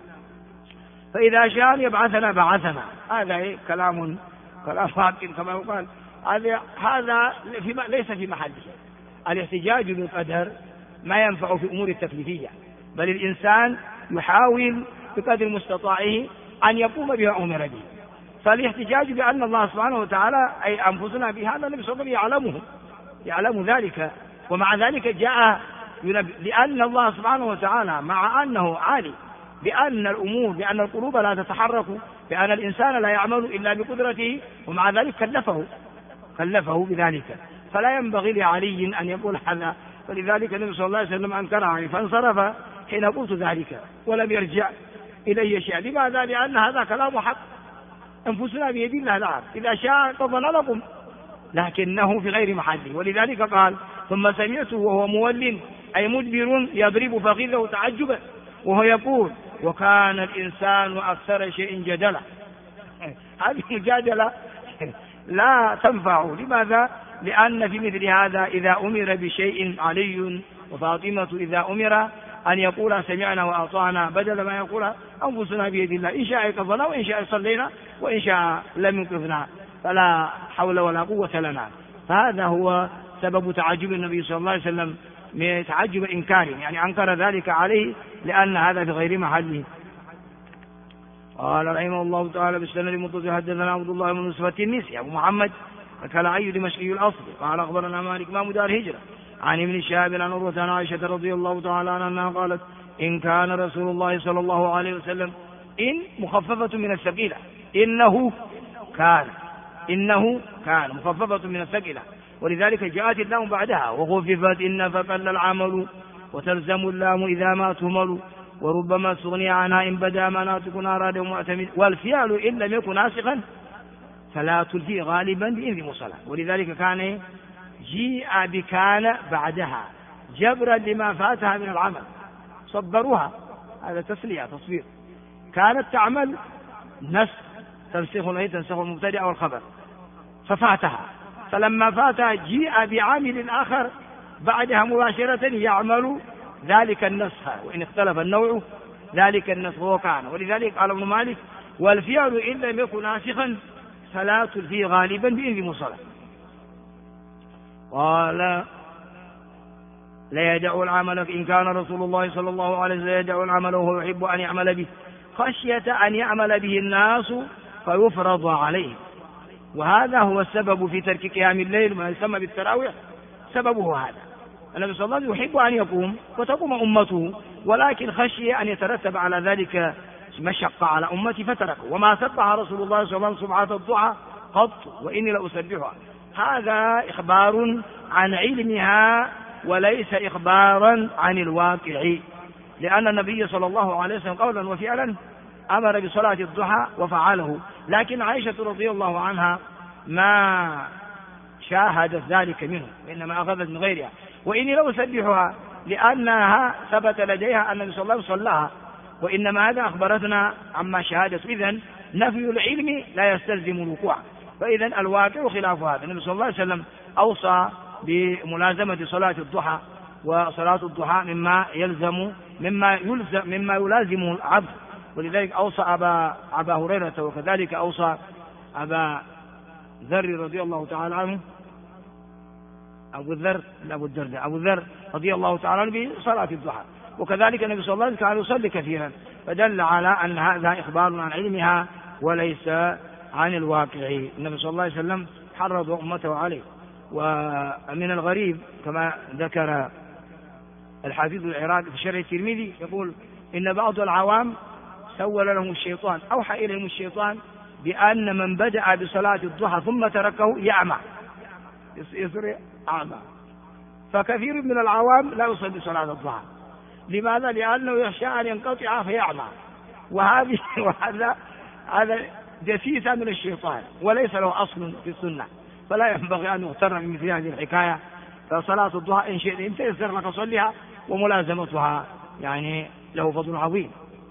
فإذا شاء يبعثنا بعثنا. هذا كلام كلام حاكم كما يقال، هذا هذا ليس في محله. الاحتجاج بالقدر ما ينفع في أمور التكليفية، بل الإنسان يحاول بقدر مستطاعه أن يقوم بها أمر به. فالاحتجاج بأن الله سبحانه وتعالى أي أنفسنا بهذا النبي صلى الله عليه وسلم يعلمه يعلم ذلك، ومع ذلك جاء لأن الله سبحانه وتعالى مع أنه عالم بأن الأمور بأن القلوب لا تتحرك بأن الإنسان لا يعمل إلا بقدرته، ومع ذلك كلفه كلفه بذلك. فلا ينبغي لعلي أن يقول هذا، فلذلك النبي صلى الله عليه وسلم أنكر عليه فانصرف حين قلت ذلك ولم يرجع إلي شيء. لماذا؟ لأن هذا كلام حق، أنفسنا بيد الله لا إذا شاء قضى لكم، لكنه في غير محله. ولذلك قال ثم سمعته وهو مول أي مدبر يضرب فخذه تعجبا وهو يقول وكان الإنسان أكثر شيء جدلا. هذه المجادلة لا تنفع. لماذا؟ لأن في مثل هذا إذا أمر بشيء علي وفاطمة إذا أمر أن يقول سمعنا وأطعنا بدل ما يقول أنفسنا بيد الله، إن شاء قضنا وإن شاء صلينا وإن شاء لم ينقذنا، فلا حول ولا قوة لنا. فهذا هو سبب تعجب النبي صلى الله عليه وسلم من تعجب إنكاره، يعني أنكر ذلك عليه لأن هذا في غير محله. قال رحمه الله تعالى بالسند المتصل حدثنا عبد الله بن يوسف التنيسي أبو محمد الكلاعي دمشقي الأصل قال أخبرنا مالك إمام دار هجرة عن ابن شهاب عن عروة عن عائشة رضي الله تعالى عنها قالت إن كان رسول الله صلى الله عليه وسلم إن مخففة من الثقيلة إنه كان إنه كان مخففة من الثقيلة، ولذلك جاءت اللام بعدها وخففت إن فقل العمل وتلزم اللام إذا ما تهمل وربما استغني عنها إن بدا مناطق أراد معتمد والفعل إن لم يكن ناسخا فلا تلفي غالبا بإذن مصلى. ولذلك كان جيء بكان بعدها جبرا لما فاتها من العمل صبروها، هذا تسلية تصوير. كانت تعمل نسخ تنسخ وهي تنسخ المبتدأ أو الخبر ففاتها، فلما فاتها جيء بعامل آخر بعدها مباشرة يعمل ذلك النسخ وإن اختلف النوع ذلك النسخ هو كان. ولذلك قال ابن مالك والفعل إن لم يكن ناسخا فلا تلفي غالبا بإذن مصلى. قال لا يدع العمل إن كان رسول الله صلى الله عليه وسلم يدع العمل وهو يحب أن يعمل به خشية أن يعمل به الناس فيفرض عليه، وهذا هو السبب في ترك قيام الليل ما يسمى بالتراويح. سببه هذا النبي صلى الله عليه وسلم يحب أن يقوم وتقوم أمته، ولكن خشي أن يترتب على ذلك مشقة على أمتي فتركه. وما سبح رسول الله صلى الله عليه وسلم سبحة الضحى قط وإني لأسبحها، هذا إخبار عن علمها وليس إخبارا عن الواقع، لأن النبي صلى الله عليه وسلم قولا وفعلا أمر بصلاة الضحى وفعله، لكن عائشة رضي الله عنها ما شاهدت ذلك منه وإنما أخذت من غيرها. وإني لأسبحها لأنها ثبت لديها أن النبي صلى الله عليه وسلم صلاها، وإنما هذا أخبرتنا عما شهادت. إذن نفي العلم لا يستلزم الوقوع، فإذا الواقع خلاف هذا. النبي صلى الله عليه وسلم أوصى بملازمة صلاة الضحى، وصلاة الضحى مما يلزم مما يلزم مما يلازمه العبد، ولذلك أوصى أبا أبا هريرة، وكذلك أوصى أبا ذر رضي الله تعالى عنه أبو الذر أبو الدرداء أبو الذر رضي الله تعالى عنه بصلاة الضحى، وكذلك النبي صلى الله عليه وسلم كان يصلي كثيرا، فدل على أن هذا إخبار عن علمها وليس عن الواقع. النبي صلى الله عليه وسلم حرض أمته عليه. ومن الغريب كما ذكر الحافظ العراقي في شرح الترمذي يقول إن بعض العوام سول لهم الشيطان، أوحى إليهم الشيطان بأن من بدأ بصلاة الضحى ثم تركه يعمى، يصير أعمى. فكثير من العوام لا يصلي صلاة الضحى. لماذا؟ لأنه يخشى أن ينقطع فيعمى، وهذه وهذا هذا دسيسة من الشيطان وليس له أصل في السنة، فلا ينبغي أن يغتر من مثل هذه الحكاية. فصلاة الضحى إن شئت إن تيسر لك صليها، وملازمتها يعني له فضل عظيم.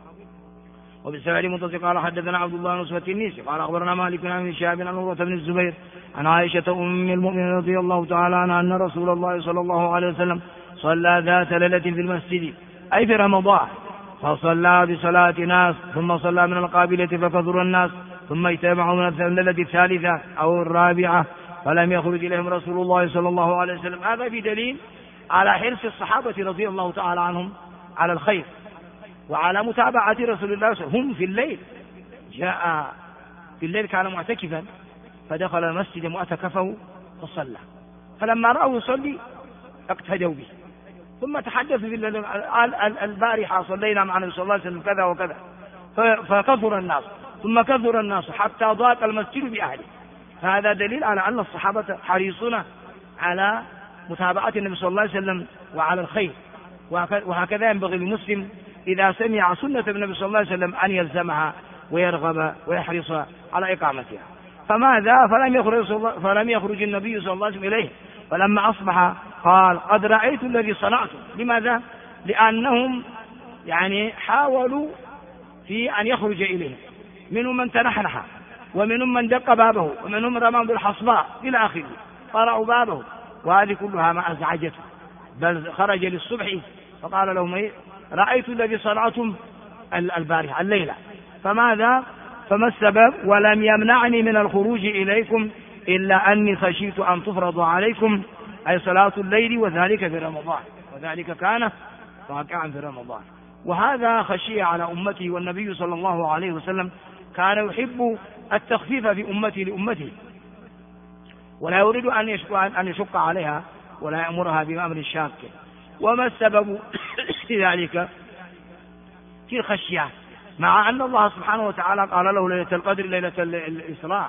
وبالسبب متصل قال حدثنا عبد الله بن نصرة النيسي قال أخبرنا مالك بن شهاب عن عروة بن الزبير عن عائشة أم المؤمنين رضي الله تعالى عنها أن رسول الله صلى الله عليه وسلم صلى ذات ليلة في المسجد أي في رمضان، فصلى بصلاة ناس ثم صلى من القابلة فكثر الناس، ثم اجتمعوا من الليلة الثالثة أو الرابعة فلم يخرج إليهم رسول الله صلى الله عليه وسلم. هذا في دليل على حرص الصحابة رضي الله تعالى عنهم على الخير وعلى متابعة رسول الله صلى الله عليه وسلم. هم في الليل جاء في الليل كان معتكفا فدخل المسجد معتكفه فصلى، فلما رأوا يصلي اقتدوا به، ثم تحدثوا في البارحة صلينا مع النبي صلى الله عليه وسلم كذا وكذا، فكثر الناس ثم كثر الناس حتى ضاق المسجد بأهله. فهذا دليل على أن الصحابة حريصون على متابعة النبي صلى الله عليه وسلم وعلى الخير. وهكذا ينبغي للمسلم إذا سمع سنة النبي صلى الله عليه وسلم أن يلزمها ويرغب ويحرص على إقامتها. فماذا؟ فلم يخرج, فلم يخرج النبي صلى الله عليه وسلم إليه، فلما أصبح قال قد رأيت الذي صنعته. لماذا؟ لأنهم يعني حاولوا في أن يخرج إليه، منهم من تنحنح ومنهم من دق بابه ومنهم رمى بالحصباء إلى آخره، قرأوا بابه، وهذه كلها ما أزعجته، بل خرج للصبح فقال لهم إيه؟ رأيت الذي صنعتم البارحة الليلة، فماذا؟ فما السبب؟ ولم يمنعني من الخروج إليكم إلا أني خشيت أن تفرض عليكم أي صلاة الليل، وذلك في رمضان، وذلك كان واقعا في رمضان. وهذا خشية على أمته، والنبي صلى الله عليه وسلم كان يحب التخفيف في أمته لأمته، ولا يريد أن يشق, أن يشق عليها ولا يأمرها بأمر شاق. وما السبب في ذلك؟ في الخشية، مع أن الله سبحانه وتعالى قال له ليلة القدر ليلة الإسراء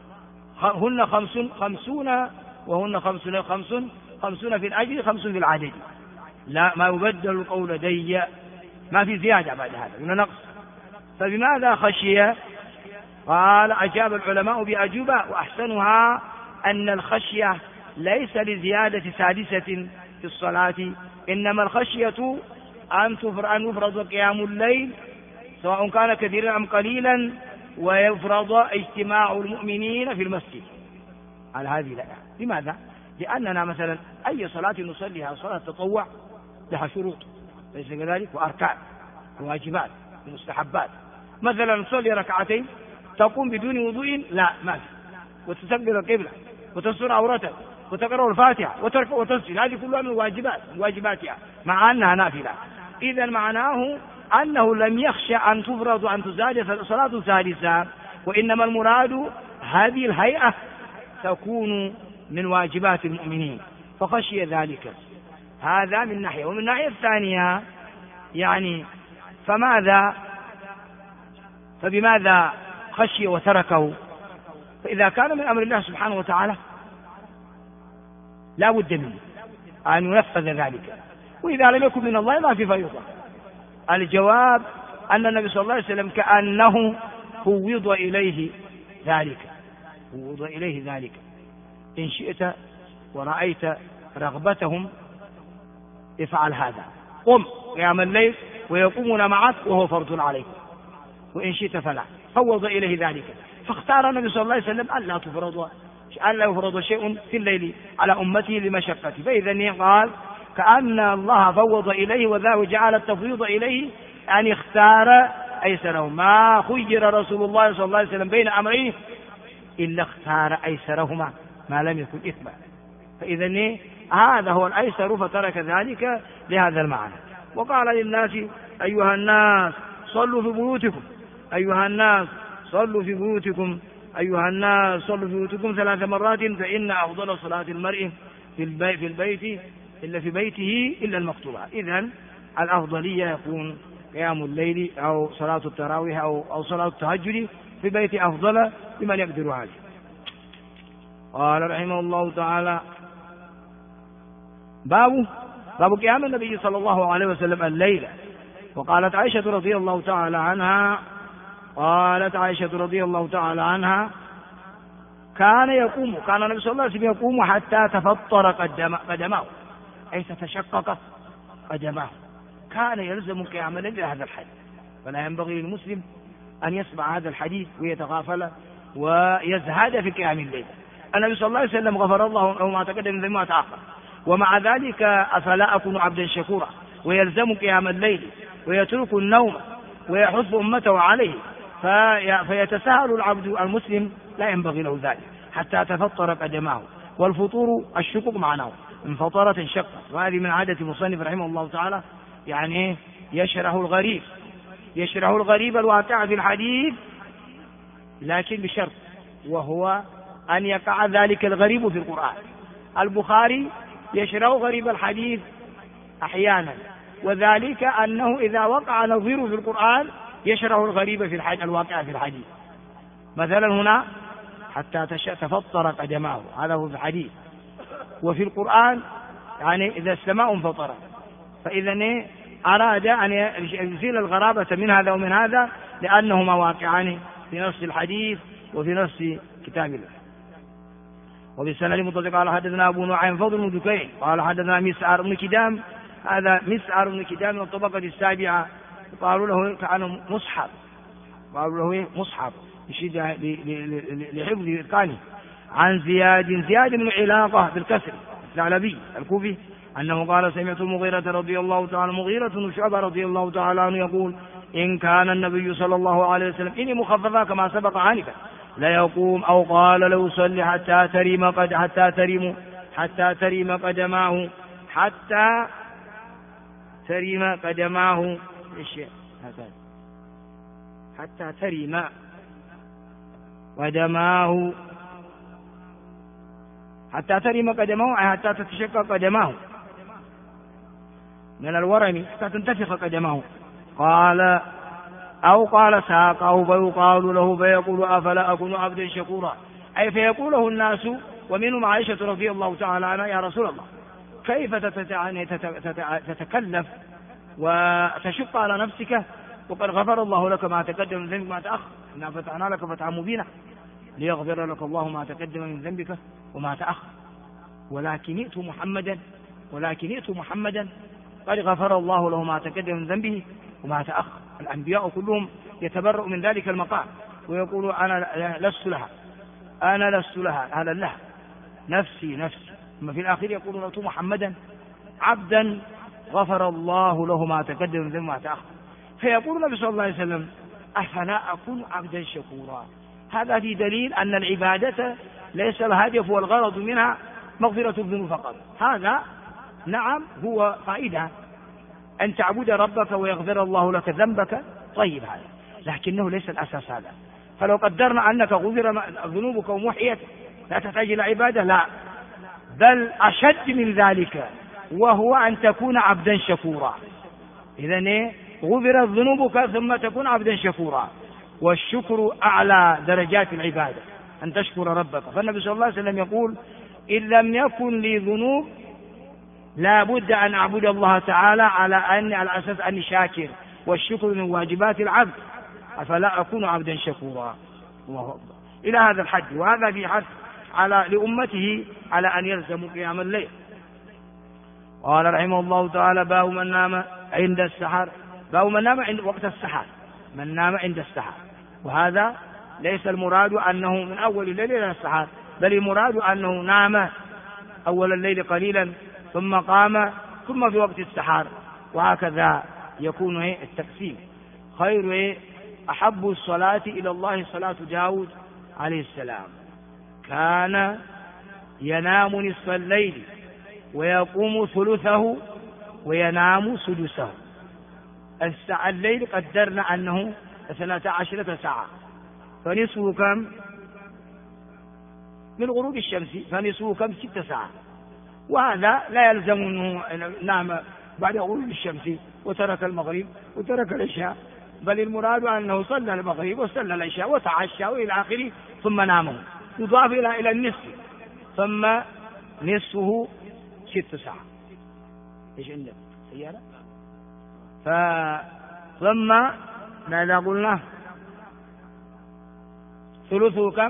هن خمس خمسون وهن خمسون خمس خمسون في الأجر خمس في العدد، لا ما يبدل القول لدي، ما في زيادة بعد هذا من نقص. فبماذا خشية؟ قال أجاب العلماء بأجوبة، وأحسنها أن الخشية ليس لزيادة سادسة في الصلاة، إنما الخشية أن يفرض قيام الليل سواء كان كثيرا أم قليلا، ويفرض اجتماع المؤمنين في المسجد على هذه الآية. لماذا؟ لأننا مثلا أي صلاة نصليها صلاة تطوع لها شروط ليس كذلك، وأركان وواجبات ومستحبات. مثلا نصلي ركعتين تقوم بدون وضوء لا ما في، وتستقبل القبلة وتستر عورتك وتقرأ الفاتحة وتركع وتسجد، هذه كلها من واجبات من واجباتها مع أنها نافلة. إذا معناه أنه لم يخشى أن تفرض أن تزاد صلاة سادسة، وإنما المراد هذه الهيئة تكون من واجبات المؤمنين، فخشي ذلك. هذا من ناحية. ومن الناحية الثانية يعني فماذا فبماذا خشي وتركه؟ فإذا كان من أمر الله سبحانه وتعالى لا بد منه أن ينفذ ذلك، وإذا لم يكن من الله ما في فيضة. الجواب أن النبي صلى الله عليه وسلم كأنه فوض إليه ذلك فوض إليه ذلك إن شئت ورأيت رغبتهم افعل هذا، قم قيام الليل ويقومون معك وهو فرض عليك، وإن شئت فلا، فوض إليه ذلك. فاختار النبي صلى الله عليه وسلم أن لا تفرض أن لا يفرض شيء في الليل على أمته لمشقته. فإذا قال كأن الله فوض إليه وذا وجعل التفويض إليه أن اختار أيسره. ما خير رسول الله صلى الله عليه وسلم بين أمرين إلا اختار أيسرهما ما لم يكن إثما. فإذا هذا هو الأيسر فترك ذلك لهذا المعنى. وقال للناس أيها الناس صلوا في بيوتكم أيها الناس صلوا في بيوتكم أيها الناس صلوا في بيوتكم ثلاث مرات فإن أفضل صلاة المرء في البيت, في البيت إلا في بيته إلا المكتوبة. إذن الأفضلية يكون قيام الليل أو صلاة التراويح أو, أو صلاة التهجد في بيت أفضل لمن يقدر عليه. قال رحمه الله تعالى باب باب قيام النبي صلى الله عليه وسلم الليلة. وقالت عائشة رضي الله تعالى عنها قالت عائشة رضي الله تعالى عنها كان يقوم كان النبي صلى الله عليه وسلم يقوم حتى تفطر قدمه أي تتشقق قدمه. كان يلزم قيام الليل هذا الحديث. فلا ينبغي للمسلم أن يسمع هذا الحديث ويتغافل ويزهد في قيام الليل. النبي صلى الله عليه وسلم غفر الله له ما تقدم من ذنبه وما تأخر، ومع ذلك أفلا أكون عبدا شكورا ويلزم قيام الليل ويترك النوم ويحث أمته عليه في فيتساهل العبد المسلم لا ينبغي له ذلك حتى تفطر قدماه. والفطور الشقوق معناه انفطرت انشقت. وهذه من عادة المصنف رحمه الله تعالى يعني يشرح الغريب يشرح الغريب الواقع في الحديث لكن بشرط وهو أن يقع ذلك الغريب في القرآن. البخاري يشرح غريب الحديث أحيانا وذلك أنه إذا وقع نظيره في القرآن يشرح الغريب في الحديث الواقع في الحديث. مثلا هنا حتى تفطر قدماه هذا هو في الحديث، وفي القرآن يعني إذا السماء انفطرت. فإذا أراد أن يزيل الغرابة من هذا ومن هذا لأنهما واقعان في نفس الحديث وفي نفس كتاب الله. وبالسند متصل قال حدثنا أبو نعيم فضل بن دكين قال حدثنا مسعر بن كدام. هذا مسعر بن كدام من الطبقة السابعة قالوا له كأنه مصحف قالوا له مصحف يشيد لحفظ إتقانه. عن زياد زياد بن علاقة بالكسر الثعلبي الكوفي أنه قال سمعت المغيرة رضي الله تعالى مغيرة بن شعبة رضي الله تعالى عنه يقول إن كان النبي صلى الله عليه وسلم إني مخففة كما سبق عنك لا يقوم أو قال لو صلي حتى تريم قد حتى تريم حتى تريم قدماه حتى تريم قدماه إيش هكذا حتى تريم قدماه حتى تريم قدماه حتى تتشقق قدماه من الورم حتى تنتفخ قدماه. قال أو قال ساقه فيقال له فيقول أفلا أكون عبدا شكورا أي فيقوله الناس ومنهم عائشة رضي الله تعالى عنها يا رسول الله كيف تتكلف وتشق على نفسك وقد غفر الله لك ما تقدم من ذنبك ما تأخر إنا فتحنا لك فتحا مبينا ليغفر لك الله ما تقدم من ذنبك وما تأخر ولكن ائت محمدا ولكن ائت محمدا قد غفر الله له ما تقدم من ذنبه وما تأخر. الأنبياء كلهم يتبرؤ من ذلك المقام ويقول أنا لست لها أنا لست لها هذا لها نفسي نفسي. ثم في الآخر يقولون ائت محمدا عبدا غفر الله له ما تقدم من ذنبه وما تأخر. فيقول النبي صلى الله عليه وسلم أفلا أكون عبدا شكورا. هذا في دليل أن العبادة ليس الهدف والغرض منها مغفرة الذنوب فقط. هذا نعم هو فائدة أن تعبد ربك ويغفر الله لك ذنبك طيب هذا لكنه ليس الأساس هذا. فلو قدرنا أنك غفر ذنوبك ومحيت لا تحتاج إلى عبادة لا بل أشد من ذلك وهو أن تكون عبدا شكورا. إذن غفرت ذنوبك ثم تكون عبدا شكورا والشكر أعلى درجات العبادة أن تشكر ربك. فالنبي صلى الله عليه وسلم يقول إن لم يكن لي ذنوب لا بد أن أعبد الله تعالى على أن على أساس أني شاكر والشكر من واجبات العبد أفلا أكون عبدا شكورا. الله أكبر إلى هذا الحد. وهذا في حث على لأمته على أن يلزموا قيام الليل. قال رحمه الله تعالى باب من نام عند السحر باب من نام عند وقت السحر من نام عند السحر. وهذا ليس المراد أنه من أول الليل إلى السحر، بل المراد أنه نام أول الليل قليلا ثم قام ثم في وقت السحر، وهكذا يكون التقسيم. خير أحب الصلاة إلى الله صلاة داود عليه السلام، كان ينام نصف الليل ويقوم ثلثه وينام سدسه. الليل قدرنا أنه اثنتا عشرة ساعة، فنصفه كم؟ من غروب الشمس، فنصفه كم؟ ست ساعات. وهذا لا يلزم أنه نام بعد غروب الشمس وترك المغرب وترك العشاء، بل المراد أنه صلى المغرب وصلى العشاء وتعشى وإلى آخره ثم نامه، يضاف إلى إلى النصف، ثم نصفه ست ساعات. إيش عندك سيارة؟ ف ثم ماذا قلنا؟ ثلثه كم؟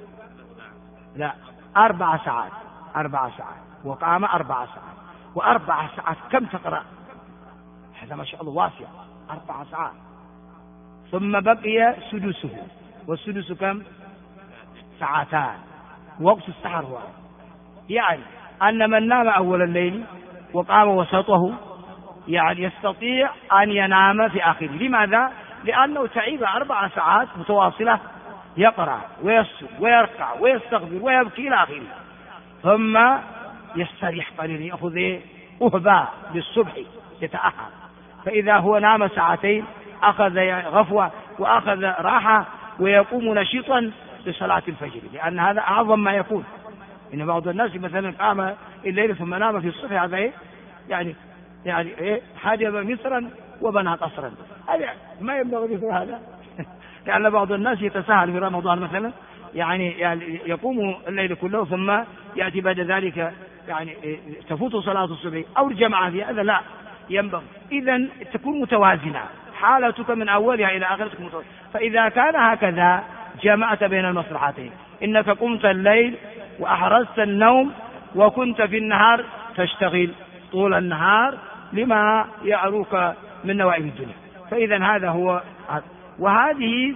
لا، أربع ساعات، أربع ساعات، وقام أربع ساعات، وأربع ساعات كم تقرأ؟ هذا ما شاء الله واسع، أربع ساعات. ثم بقي سدسه، والسدس كم؟ ساعتان، وقت السحر هو. يعني أن من نام أول الليل وقام وسطه يعني يستطيع أن ينام في آخره. لماذا؟ لأنه تعب أربع ساعات متواصلة يقرأ ويسجد ويركع ويستغفر ويبكي إلى آخره، ثم يستريح قليلا، يأخذ أهبة بالصبح يتأهل. فإذا هو نام ساعتين أخذ غفوة وأخذ راحة ويقوم نشيطا لصلاة الفجر، لأن هذا أعظم ما يكون. إن بعض الناس مثلا قام الليل ثم نام في الصبح، هذا إيه؟ يعني يعني إيه؟ حجب مصرا وبنى قصرا، هذا ما ينبغي مثل هذا. لأن بعض الناس يتساهل في رمضان مثلا، يعني, يعني يقوم الليل كله ثم يأتي بعد ذلك يعني تفوت صلاة الصبح أو الجماعة في هذا، لا ينبغي. إذن تكون متوازنة حالتك من أولها إلى آخرتك متوازنة. فإذا كان هكذا جمعت بين المصلحتين، إنك قمت الليل وأحرزت النوم، وكنت في النهار تشتغل طول النهار لما يعروك من نوائب الدنيا. فإذا هذا هو، وهذه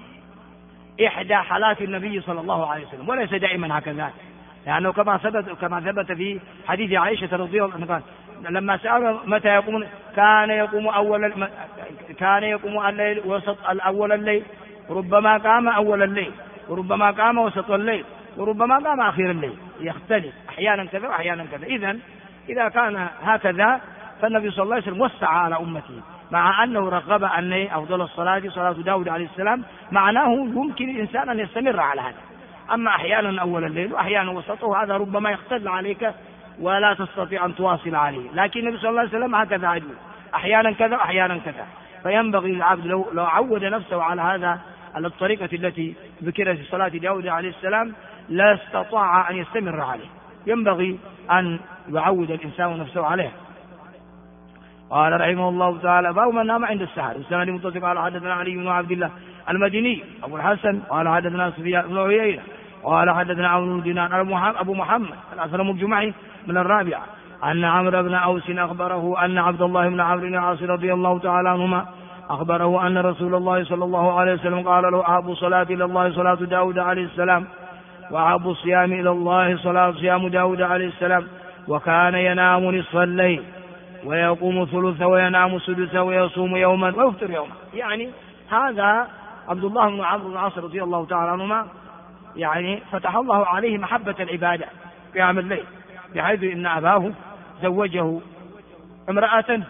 إحدى حالات النبي صلى الله عليه وسلم، وليس دائما هكذا، لأنه كما ثبت كما ثبت في حديث عائشة رضي الله عنها لما سأل متى يقوم، كان يقوم أول كان يقوم الليل وسط الأول الليل، ربما قام أول الليل، وربما قام وسط الليل، وربما قام آخر الليل، يختلف أحيانا كذا وأحيانا كذا. إذن إذا كان هكذا فالنبي صلى الله عليه وسلم وسع على أمته، مع أنه رغب أن أفضل الصلاة صلاة داود عليه السلام، معناه يمكن الإنسان أن يستمر على هذا. أما أحيانا أول الليل وأحيانا وسطه، هذا ربما يختل عليك ولا تستطيع أن تواصل عليه. لكن النبي صلى الله عليه وسلم هكذا عدل، أحيانا كذا وأحيانا كذا. فينبغي للعبد لو, لو عود نفسه على هذا على الطريقة التي ذكرت في صلاة داود عليه السلام لا استطاع أن يستمر عليه. ينبغي أن يعود الإنسان نفسه عليه. قال رحمه الله تعالى: باب من نام عند السحر. السند متصل. قال حدثنا علي بن عبد الله المديني أبو الحسن قال حدثنا سفيان بن عيينة قال حدثنا عون بن دينار أبو محمد الأسلم الجمعي من الرابعة أن عمرو بن أوس أخبره أن عبد الله بن عمرو بن العاص رضي الله تعالى عنهما أخبره أن رسول الله صلى الله عليه وسلم قال له: أحب الصلاة إلى الله صلاة داود عليه السلام، وأحب الصيام إلى الله صلاة صيام داود عليه السلام، وكان ينام نصف الليل ويقوم ثلثه وينام سدسه ويصوم يوما ويفطر يوما. يعني هذا عبد الله بن عمرو بن العاص رضي الله تعالى عنهما يعني فتح الله عليه محبة العبادة قيام الليل، بحيث إن أباه زوجه امرأة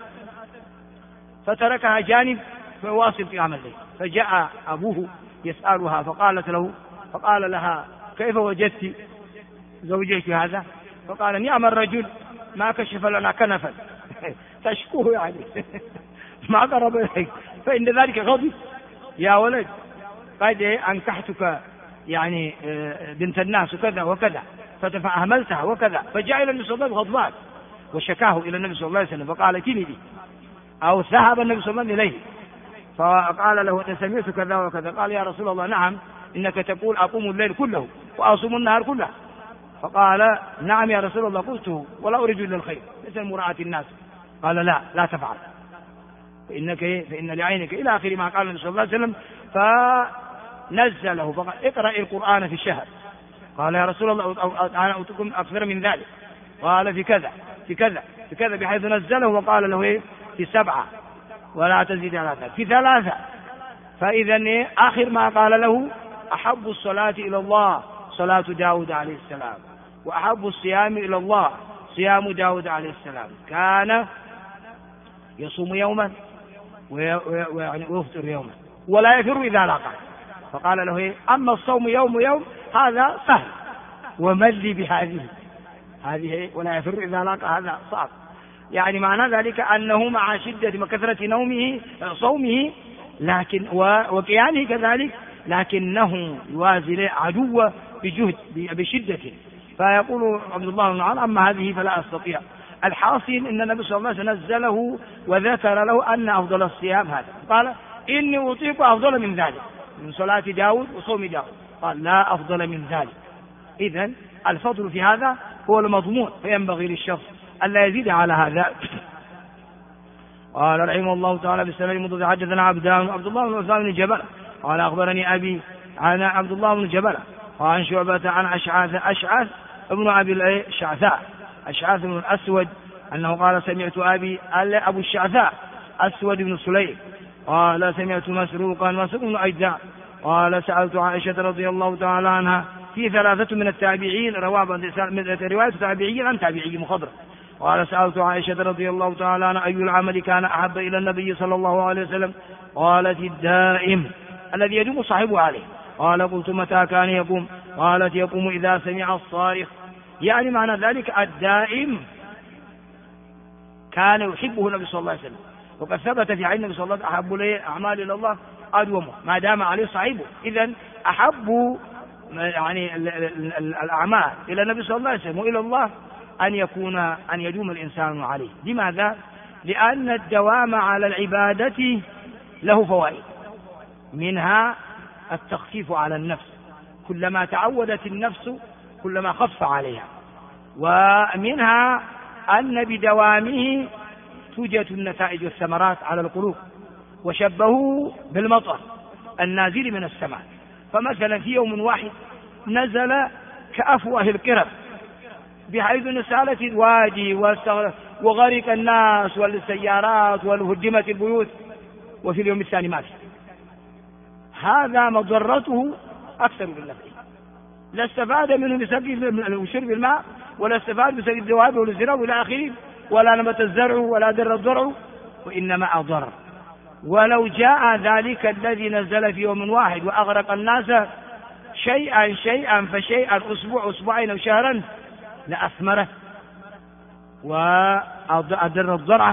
فتركها جانب فواصل قيام الليل، فجاء أبوه يسألها فقالت له فقال لها: كيف وجدت زوجك هذا؟ فقال: نعم الرجل ما كشف لنا كنفا. تشكوه يعني ما قرب إليك، فإن ذلك غضب يا ولد، قد أنكحتك يعني بنت الناس وكذا وكذا فتفأهملتها وكذا. فجاء إلى النبي صلى الله عليه وسلم غضبان وشكاه إلى النبي صلى الله عليه وسلم، فقال: ائتني به، أو ذهب النبي صلى الله عليه وسلم إليه فقال له: أنا سمعت كذا وكذا. قال: يا رسول الله نعم، إنك تقول أقوم الليل كله وأصوم النهار كله. فقال: نعم يا رسول الله قلته ولا أريد إلا الخير، ليس مراعاة الناس. قال: لا لا تفعل، فإنك فإن لعينك إلى آخر ما قال النبي صلى الله عليه وسلم. نزله فقال اقرأ القرآن في الشهر. قال يا رسول الله أنا أوتكم أكثر من ذلك. قال في كذا في كذا في كذا، بحيث نزله وقال له إيه في سبعة ولا تزيد على ذلك، في ثلاثة. فإذا إيه آخر ما قال له أحب الصلاة إلى الله صلاة داود عليه السلام، وأحب الصيام إلى الله صيام داود عليه السلام، كان يصوم يوما ويفطر يوما ولا يفر إذا لاقى. فقال له إيه أما الصوم يوم يوم هذا سهل، ومن لي بهذه هذه ولا يفر إذا لاقى هذا صعب. يعني معنى ذلك أنه مع شدة وكثرة نومه صومه لكن وقيامه كذلك، لكنه يوازي عدوه بجهد بشدة. فيقول عبد الله بن عمر أما هذه فلا أستطيع. الحاصل أن النبي صلى الله عليه وسلم نزله وذكر له أن أفضل الصيام هذا، قال إني أطيق أفضل من ذلك من صلاة داود وصوم داود، قال لا أفضل من ذلك. إذن الفضل في هذا هو المضمون، فينبغي للشخص ألا يزيد على هذا. قال رحمه الله تعالى بالسنة المضى حدثنا عبدان عبد الله بن عثمان بن جبل قال أخبرني أبي عن عبد الله بن جبل وعن شعبة عن أشعاث أشعاث ابن أبي الشعثاء أشعاث بن الأسود أنه قال سمعت أبي أبو الشعثاء أسود بن سليم قال سمعت مسروقا مسروق بن أجداء قال سألت عائشة رضي الله تعالى عنها في ثلاثة من التابعين رواه من رواية تابعي عن تابعي مخضرم. قال سألت عائشة رضي الله تعالى عنها أي العمل كان أحب إلى النبي صلى الله عليه وسلم؟ قالت الدائم الذي يدوم صاحبه عليه. قال قلت متى كان يقوم؟ قالت يقوم إذا سمع الصارخ. يعني معنى ذلك الدائم كان يحبه النبي صلى الله عليه وسلم، وقد ثبت في عين النبي صلى الله عليه وسلم أحب لي أعمال إلى الله أدومه ما دام عليه صاحبه. إذن أحب يعني الأعمال إلى النبي صلى الله عليه وسلم وإلى الله أن يكون أن يدوم الإنسان عليه. لماذا؟ لأن الدوام على العبادة له فوائد، منها التخفيف على النفس، كلما تعودت النفس كلما خف عليها، ومنها أن بدوامه توجد النتائج والثمرات على القلوب. وشبهوا بالمطر النازل من السماء، فمثلا في يوم واحد نزل كأفواه القرب بحيث نسالت الوادي وغرق الناس والسيارات وهدمت البيوت، وفي اليوم الثاني ما في. هذا مضرته أكثر من نفعه، لا استفاد منه بسبب شرب الماء، ولا استفاد بسبب الذواب والزرع إلى آخره، ولا نبت الزرع ولا در الضرع، وإنما أضر. ولو جاء ذلك الذي نزل في يوم واحد وأغرق الناس شيئا شيئا فشيئا أسبوع أسبوعين أو شهرا لأثمره وأدر الضرعة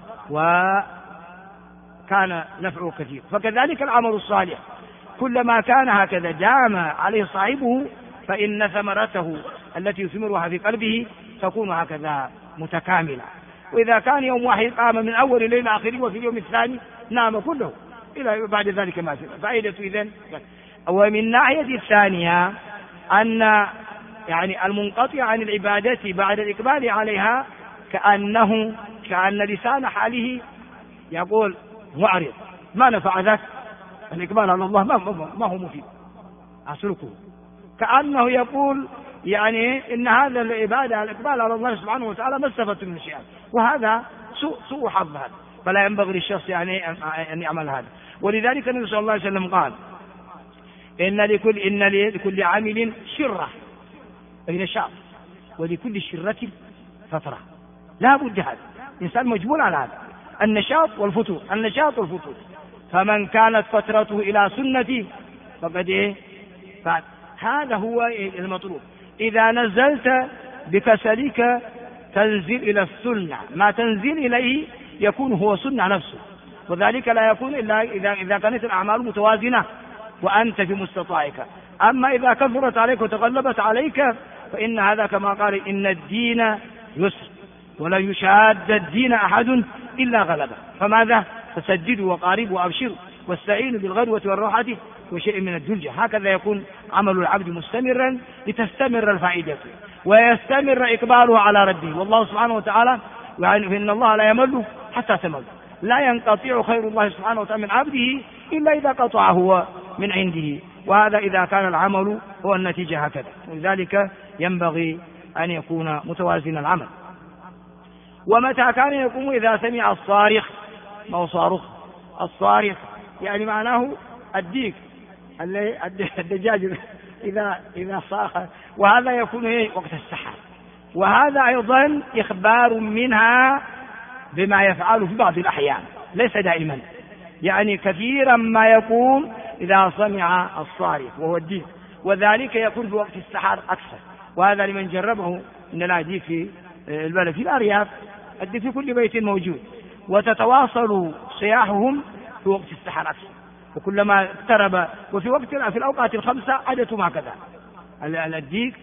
وكان نفعه كثير. فكذلك العمل الصالح كلما كان هكذا دام عليه صاحبه فإن ثمرته التي يثمرها في قلبه تكون هكذا متكاملة. وإذا كان يوم واحد قام من أول الليل آخره وفي اليوم الثاني نام كله إلى بعد ذلك ما في فائدة. إذن ومن ناحية الثانية أن يعني المنقطع عن العبادة بعد الإقبال عليها كأنه كأن لسان حاله يقول معرض، ما نفع ذاك الإقبال على الله، ما, ما هو مفيد أسلكه، كأنه يقول يعني إن هذا العبادة الإقبال على الله سبحانه وتعالى ما استفدت من شيئا، وهذا سوء سوء حظ هذا، فلا ينبغي للشخص يعني أن يعمل هذا. ولذلك النبي صلى الله عليه وسلم قال إن لكل إن لكل عامل شرة أي نشاط، ولكل شرة فترة. لا بد هذا الإنسان مجبول على هذا النشاط والفتور، النشاط والفتور. فمن كانت فترته إلى سنتي فقد إيه هذا هو المطلوب. إذا نزلت بكسلك تنزل إلى السنة، ما تنزل إليه يكون هو سنة نفسه، وذلك لا يكون إلا إذا إذا كانت الأعمال متوازنة وأنت في مستطاعك. أما إذا كثرت عليك وتغلبت عليك فإن هذا كما قال إن الدين يسر ولا يشاد الدين أحد إلا غلبه. فماذا؟ فسددوا وقاربوا وأبشروا واستعينوا بالغدوة والروحة وشيء من الدلجة. هكذا يكون عمل العبد مستمرا لتستمر الفائدة ويستمر إقباله على ربه. والله سبحانه وتعالى يعني فإن الله لا يمل حتى تمل، لا ينقطع خير الله سبحانه وتعالى من عبده إلا إذا قطعه من عنده. وهذا إذا كان العمل هو النتيجة هكذا، ولذلك ينبغي أن يكون متوازن العمل. ومتى كان يقوم؟ إذا سمع الصارخ، ما هو صاروخ؟ الصارخ يعني معناه الديك الدجاج إذا إذا صاخ، وهذا يكون إيه؟ وقت السحر. وهذا أيضا إخبار منها بما يفعل في بعض الأحيان، ليس دائما، يعني كثيرا ما يكون إذا سمع الصارخ وهو الديك، وذلك يكون في وقت السحر أكثر. وهذا لمن جربه، إننا ديك في البلد في الأرياف، الديك في كل بيت موجود، وتتواصل صياحهم في وقت السحر أكثر، وكلما اقترب. وفي وقت في الأوقات الخمسة عادتهم هكذا، الديك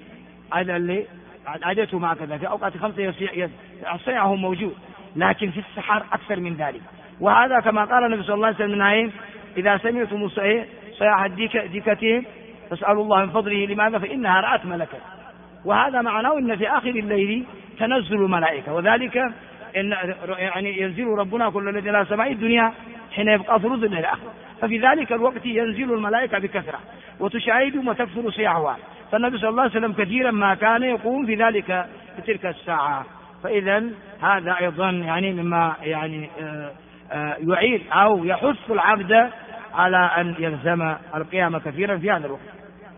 عادتهم هكذا في أوقات خمسة صياحهم موجود، لكن في السحر أكثر من ذلك. وهذا كما قال النبي صلى الله عليه وسلم منها: إذا سمعتم صياح ديكتهم فاسألوا الله من فضله. لماذا؟ فإنها رأت ملكا. وهذا معناه أن في آخر الليل تنزل الملائكة، وذلك إن يعني ينزل ربنا كل الذين إلى سماء الدنيا حين يبقى ثلث الليل الآخر، ففي ذلك الوقت ينزل الملائكة بكثرة وتشاهدهم وتكثر صياحها. فالنبي صلى الله عليه وسلم كثيرا ما كان يقوم في ذلك في تلك الساعة. فإذا هذا أيضا يعني مما يعني يعين أو يحث العبد على أن يلزم القيام كثيرا في هذا الوقت.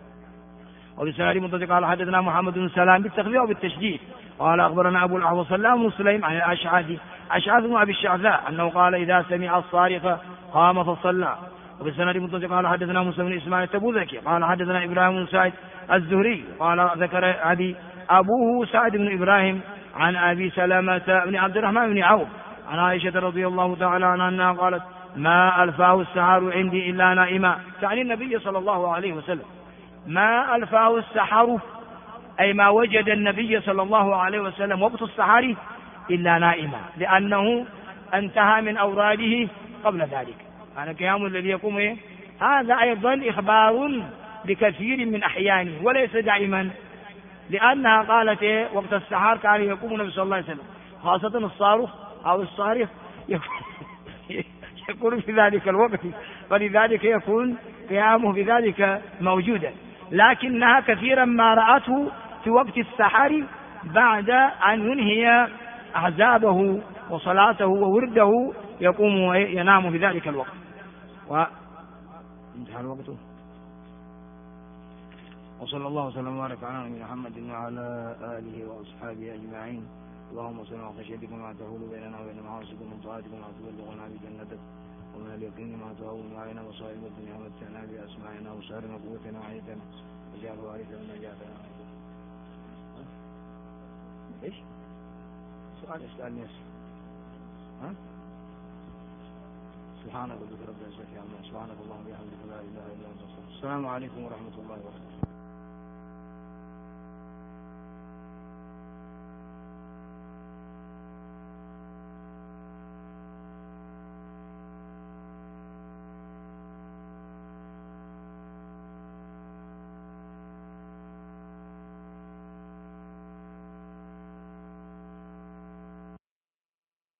وبسناد متصل قال حدثنا محمد بن سلام بالتخفيف وبالتشديد قال أخبرنا أبو الأحوص سلام بن سليم عن الأشعث أشعث بن أبي الشعثاء أنه قال: إذا سمع الصارخ قام فصلى. وبسناد متصل قال حدثنا موسى بن إسماعيل التبوذكي قال حدثنا إبراهيم بن سعد الزهري قال ذكر أبي أبوه سعد بن إبراهيم عن أبي سلمة بن عبد الرحمن بن عوف عن عائشة رضي الله تعالى عنها أنها قالت: ما ألفاه السحر عندي إلا نائما، تعني النبي صلى الله عليه وسلم. ما ألفاه السحر أي ما وجد النبي صلى الله عليه وسلم وقت السحر إلا نائما، لأنه انتهى من أوراده قبل ذلك. أنا قيام الذي يقوم إيه؟ هذا أيضا إخبار بكثير من أحيانه وليس دائما، لأنها قالت إيه؟ وقت السحر كان يقوم النبي صلى الله عليه وسلم، خاصة الصاروخ أو الصارخ يكون في ذلك الوقت، فلذلك يكون قيامه بذلك موجودا. لكنها كثيرا ما رأته في وقت السحر بعد أن ينهي أحزابه وصلاته وورده، يقوم ينام في ذلك الوقت. وانتهى الوقت. وصلى الله وسلم وبارك على نبينا محمد وعلى آله وأصحابه أجمعين. اللهم صل على خشيتك ما تهول بيننا وبين معاصيك ومن طاعتك ما تبلغنا بجنتك ومن اليقين ما تهون علينا مصائب الدنيا ومتعنا بأسماعنا وسائرنا قوتنا وعيتنا واجعل وارثا منا جعلنا. ايش؟ سؤال يسألني ها؟ سبحان ربك رب العزة عما يصفون، سبحانك اللهم وبحمدك لا إله إلا أنت. السلام عليكم ورحمة الله وبركاته.